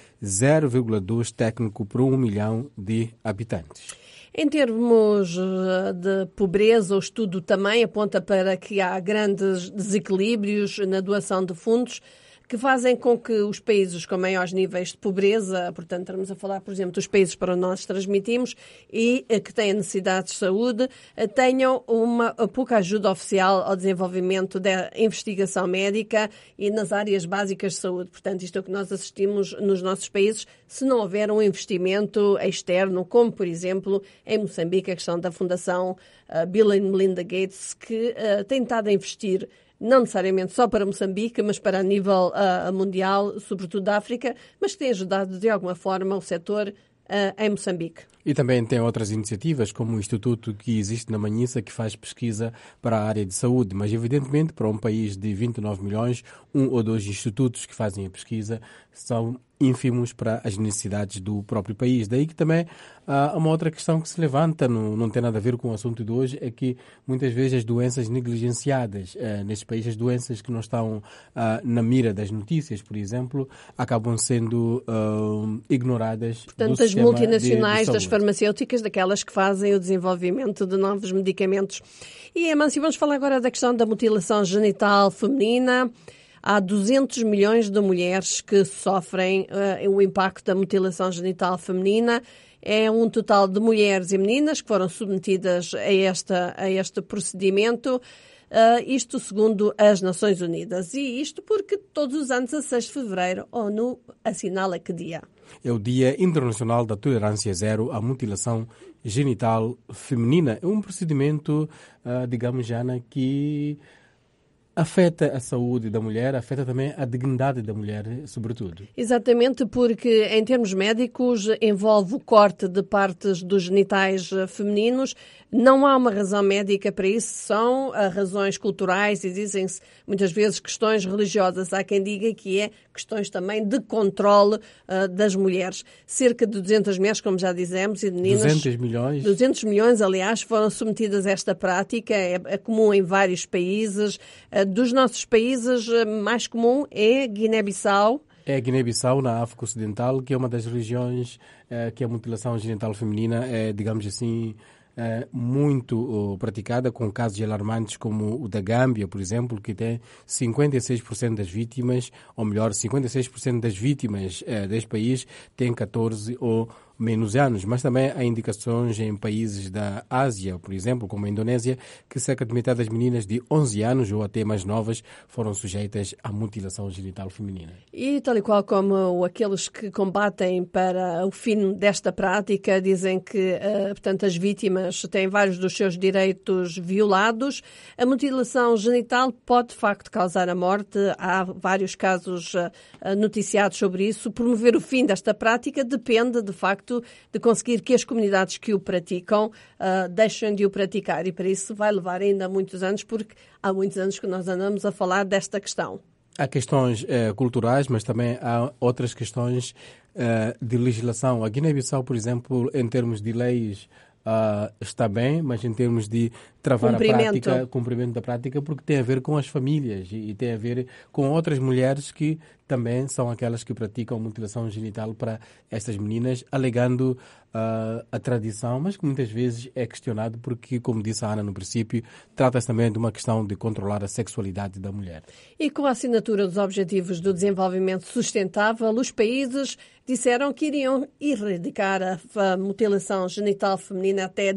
0,2 técnico por 1 milhão de habitantes. Em termos de pobreza, o estudo também aponta para que há grandes desequilíbrios na doação de fundos que fazem com que os países com maiores níveis de pobreza, portanto, estamos a falar, por exemplo, dos países para onde nós transmitimos e que têm necessidades de saúde, tenham uma pouca ajuda oficial ao desenvolvimento da investigação médica e nas áreas básicas de saúde. Portanto, isto é o que nós assistimos nos nossos países, se não houver um investimento externo, como, por exemplo, em Moçambique, a questão da Fundação Bill and Melinda Gates, que tem estado a investir não necessariamente só para Moçambique, mas para a nível mundial, sobretudo da África, mas que tem ajudado de alguma forma o setor em Moçambique. E também tem outras iniciativas, como o Instituto que existe na Manhissa, que faz pesquisa para a área de saúde, mas evidentemente para um país de 29 milhões, 1 ou 2 institutos que fazem a pesquisa são ínfimos para as necessidades do próprio país. Daí que também há uma outra questão que se levanta, não tem nada a ver com o assunto de hoje, é que muitas vezes as doenças negligenciadas nestes países, as doenças que não estão na mira das notícias, por exemplo, acabam sendo ignoradas. Portanto, das multinacionais, das farmacêuticas, daquelas que fazem o desenvolvimento de novos medicamentos. E, Amâncio, vamos falar agora da questão da mutilação genital feminina. Há 200 milhões de mulheres que sofrem o impacto da mutilação genital feminina É um total de mulheres e meninas que foram submetidas a este procedimento. Isto segundo as Nações Unidas. E isto porque todos os anos, a 6 de fevereiro, a ONU assinala que dia? É o Dia Internacional da Tolerância Zero à Mutilação Genital Feminina. É um procedimento, digamos, Jana, que afeta a saúde da mulher, afeta também a dignidade da mulher, sobretudo. Exatamente, porque em termos médicos envolve o corte de partes dos genitais femininos. Não há uma razão médica para isso, são razões culturais e dizem-se muitas vezes questões religiosas. Há quem diga que é questões também de controle das mulheres. Cerca de 200 mulheres, como já dizemos, e meninas... 200 milhões? 200 milhões, aliás, foram submetidas a esta prática. É comum em vários países. Dos nossos países, mais comum é Guiné-Bissau. É Guiné-Bissau, na África Ocidental, que é uma das regiões que a mutilação genital feminina é, digamos assim, muito praticada, com casos alarmantes como o da Gâmbia, por exemplo, que tem 56% das vítimas, ou melhor, 56% das vítimas deste país têm 14 ou menos anos, mas também há indicações em países da Ásia, por exemplo, como a Indonésia, que cerca de metade das meninas de 11 anos ou até mais novas foram sujeitas à mutilação genital feminina. E tal e qual como aqueles que combatem para o fim desta prática dizem que, portanto, as vítimas têm vários dos seus direitos violados, a mutilação genital pode, de facto, causar a morte. Há vários casos noticiados sobre isso. Promover o fim desta prática depende, de facto, de conseguir que as comunidades que o praticam deixem de o praticar. E para isso vai levar ainda muitos anos, porque há muitos anos que nós andamos a falar desta questão. Há questões culturais, mas também há outras questões de legislação. A Guiné-Bissau, por exemplo, em termos de leis, está bem, mas em termos de travar a prática, cumprimento da prática, porque tem a ver com as famílias e tem a ver com outras mulheres que também são aquelas que praticam mutilação genital para estas meninas, alegando a tradição, mas que muitas vezes é questionado porque, como disse a Ana no princípio, trata-se também de uma questão de controlar a sexualidade da mulher. E com a assinatura dos Objetivos do Desenvolvimento Sustentável, os países disseram que iriam erradicar a mutilação genital feminina até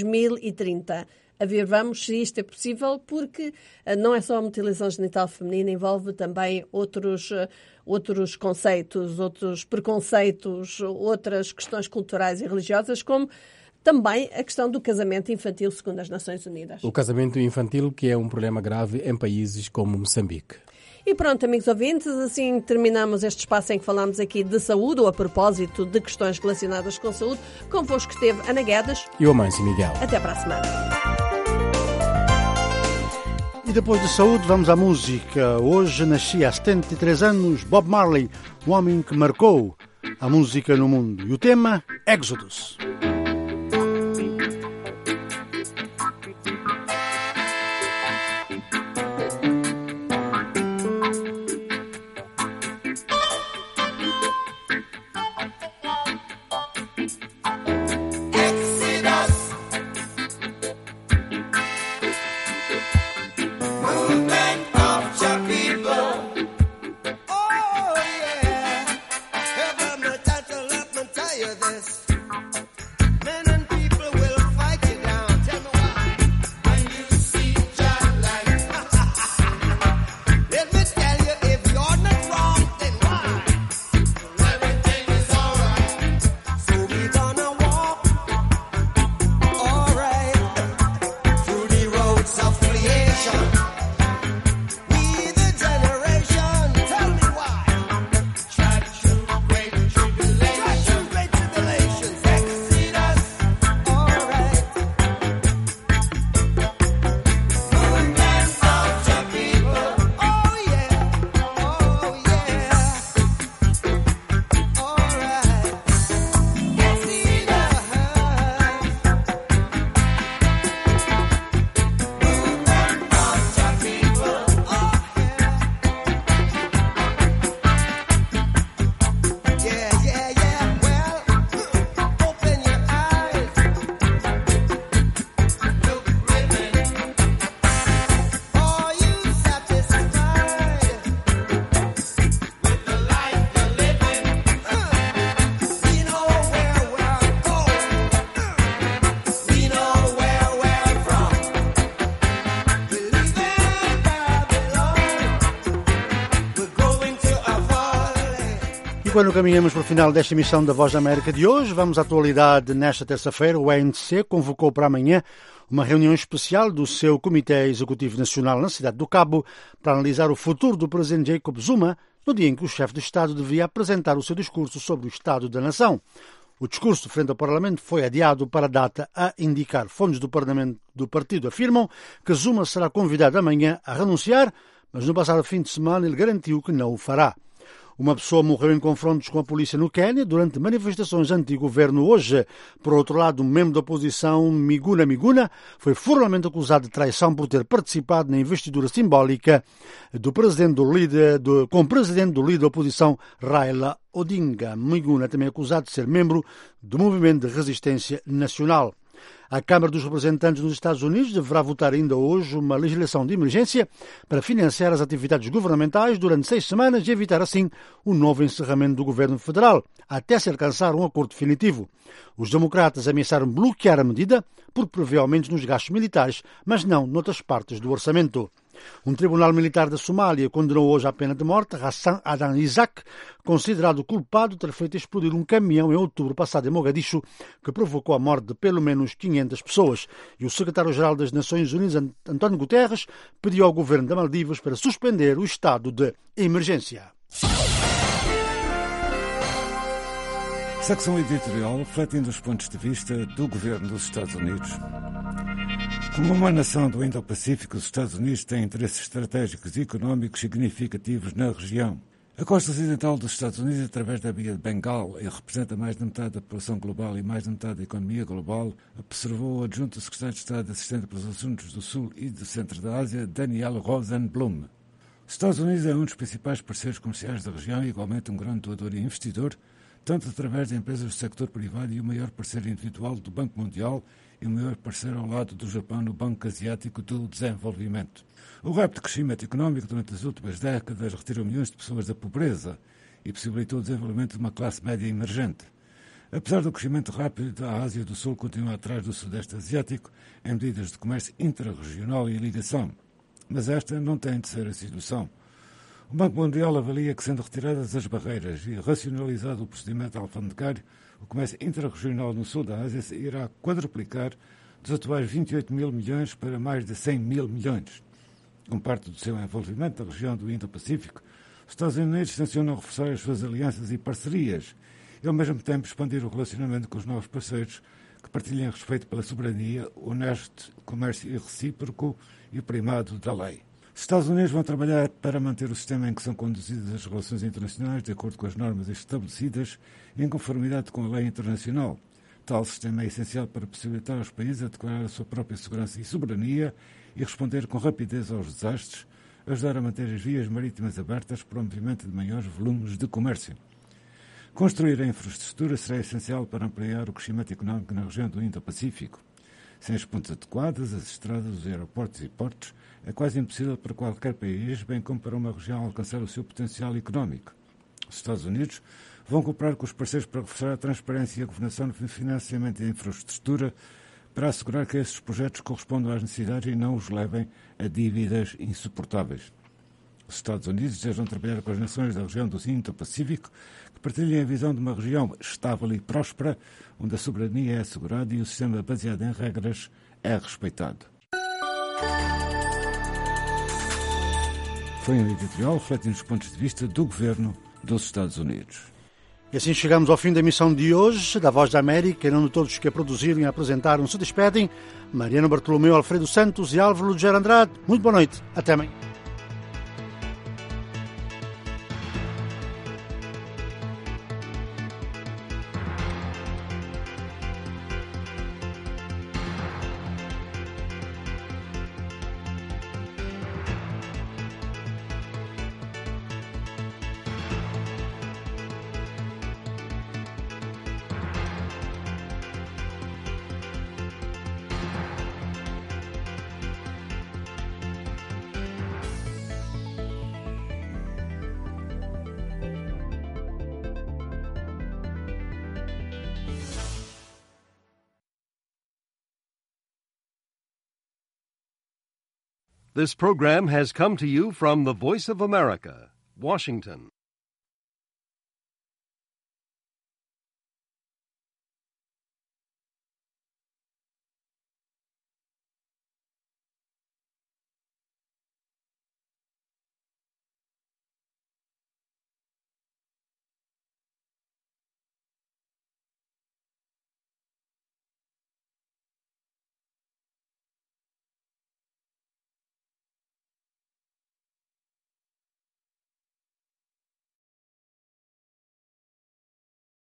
2030. A ver, vamos se isto é possível, porque não é só a mutilação genital feminina, envolve também outros conceitos, outros preconceitos, outras questões culturais e religiosas, como também a questão do casamento infantil, segundo as Nações Unidas. O casamento infantil, que é um problema grave em países como Moçambique. E pronto, amigos ouvintes, assim terminamos este espaço em que falamos aqui de saúde, ou a propósito de questões relacionadas com saúde. Convosco esteve Ana Guedes e o Amâncio Miguel. Até para a semana. E depois de saúde, vamos à música. Hoje nascia há 73 anos Bob Marley, um homem que marcou a música no mundo. E o tema, Exodus. Great tribulation. quando caminhamos para o final desta emissão da Voz da América de hoje, vamos à atualidade. Nesta terça-feira, o ANC convocou para amanhã uma reunião especial do seu Comitê Executivo Nacional na cidade do Cabo para analisar o futuro do presidente Jacob Zuma, no dia em que o chefe de Estado devia apresentar o seu discurso sobre o Estado da Nação. O discurso frente ao Parlamento foi adiado para a data a indicar. Fontes do Parlamento do partido afirmam que Zuma será convidado amanhã a renunciar, mas no passado fim de semana ele garantiu que não o fará. Uma pessoa morreu em confrontos com a polícia no Quênia durante manifestações anti-governo hoje. Por outro lado, um membro da oposição, Miguna Miguna, foi formalmente acusado de traição por ter participado na investidura simbólica com o presidente do líder da oposição, Raila Odinga. Miguna também é acusado de ser membro do Movimento de Resistência Nacional. A Câmara dos Representantes nos Estados Unidos deverá votar ainda hoje uma legislação de emergência para financiar as atividades governamentais durante 6 semanas e evitar, assim, o novo encerramento do governo federal, até se alcançar um acordo definitivo. Os democratas ameaçaram bloquear a medida porque prevê aumentos nos gastos militares, mas não noutras partes do orçamento. Um tribunal militar da Somália condenou hoje à pena de morte Hassan Adan Isaac, considerado culpado de ter feito explodir um caminhão em outubro passado em Mogadishu, que provocou a morte de pelo menos 500 pessoas. E o secretário-geral das Nações Unidas, António Guterres, pediu ao governo de Maldivas para suspender o estado de emergência. Secção editorial refletindo os pontos de vista do governo dos Estados Unidos. Como uma nação do Indo-Pacífico, os Estados Unidos têm interesses estratégicos e económicos significativos na região. A costa ocidental dos Estados Unidos, através da Baía de Bengal, e representa mais de metade da população global e mais de metade da economia global, observou o adjunto secretário de Estado assistente para os assuntos do Sul e do Centro da Ásia, Daniel Rosenblum. Os Estados Unidos é um dos principais parceiros comerciais da região e igualmente um grande doador e investidor, tanto através de empresas do sector privado e o maior parceiro individual do Banco Mundial e o maior parceiro ao lado do Japão no Banco Asiático do Desenvolvimento. O rápido crescimento económico durante as últimas décadas retirou milhões de pessoas da pobreza e possibilitou o desenvolvimento de uma classe média emergente. Apesar do crescimento rápido, a Ásia do Sul continua atrás do Sudeste Asiático em medidas de comércio intrarregional e ligação. Mas esta não tem de ser a situação. O Banco Mundial avalia que, sendo retiradas as barreiras e racionalizado o procedimento alfandegário, o comércio intrarregional no sul da Ásia irá quadruplicar dos atuais 28 mil milhões para mais de 100 mil milhões. Com parte do seu envolvimento na região do Indo-Pacífico, os Estados Unidos tencionam reforçar as suas alianças e parcerias e, ao mesmo tempo, expandir o relacionamento com os novos parceiros que partilhem respeito pela soberania, honesto comércio e recíproco e o primado da lei. Os Estados Unidos vão trabalhar para manter o sistema em que são conduzidas as relações internacionais de acordo com as normas estabelecidas e em conformidade com a lei internacional. Tal sistema é essencial para possibilitar aos países a declarar a sua própria segurança e soberania e responder com rapidez aos desastres, ajudar a manter as vias marítimas abertas para o movimento de maiores volumes de comércio. Construir a infraestrutura será essencial para ampliar o crescimento económico na região do Indo-Pacífico. Sem as pontes adequadas, as estradas, os aeroportos e portos, é quase impossível para qualquer país, bem como para uma região, alcançar o seu potencial económico. Os Estados Unidos vão cooperar com os parceiros para reforçar a transparência e a governação no financiamento e infraestrutura para assegurar que esses projetos correspondam às necessidades e não os levem a dívidas insuportáveis. Os Estados Unidos desejam trabalhar com as nações da região do Indo-Pacífico que partilhem a visão de uma região estável e próspera, onde a soberania é assegurada e o sistema baseado em regras é respeitado. Foi um editorial refletindo os pontos de vista do governo dos Estados Unidos. E assim chegamos ao fim da emissão de hoje da Voz da América. Em nome de todos que a produziram e a apresentaram, se despedem Mariana Bartolomeu, Alfredo Santos e Álvaro Lugero Andrade. Muito boa noite. Até amanhã. This program has come to you from the Voice of America, Washington.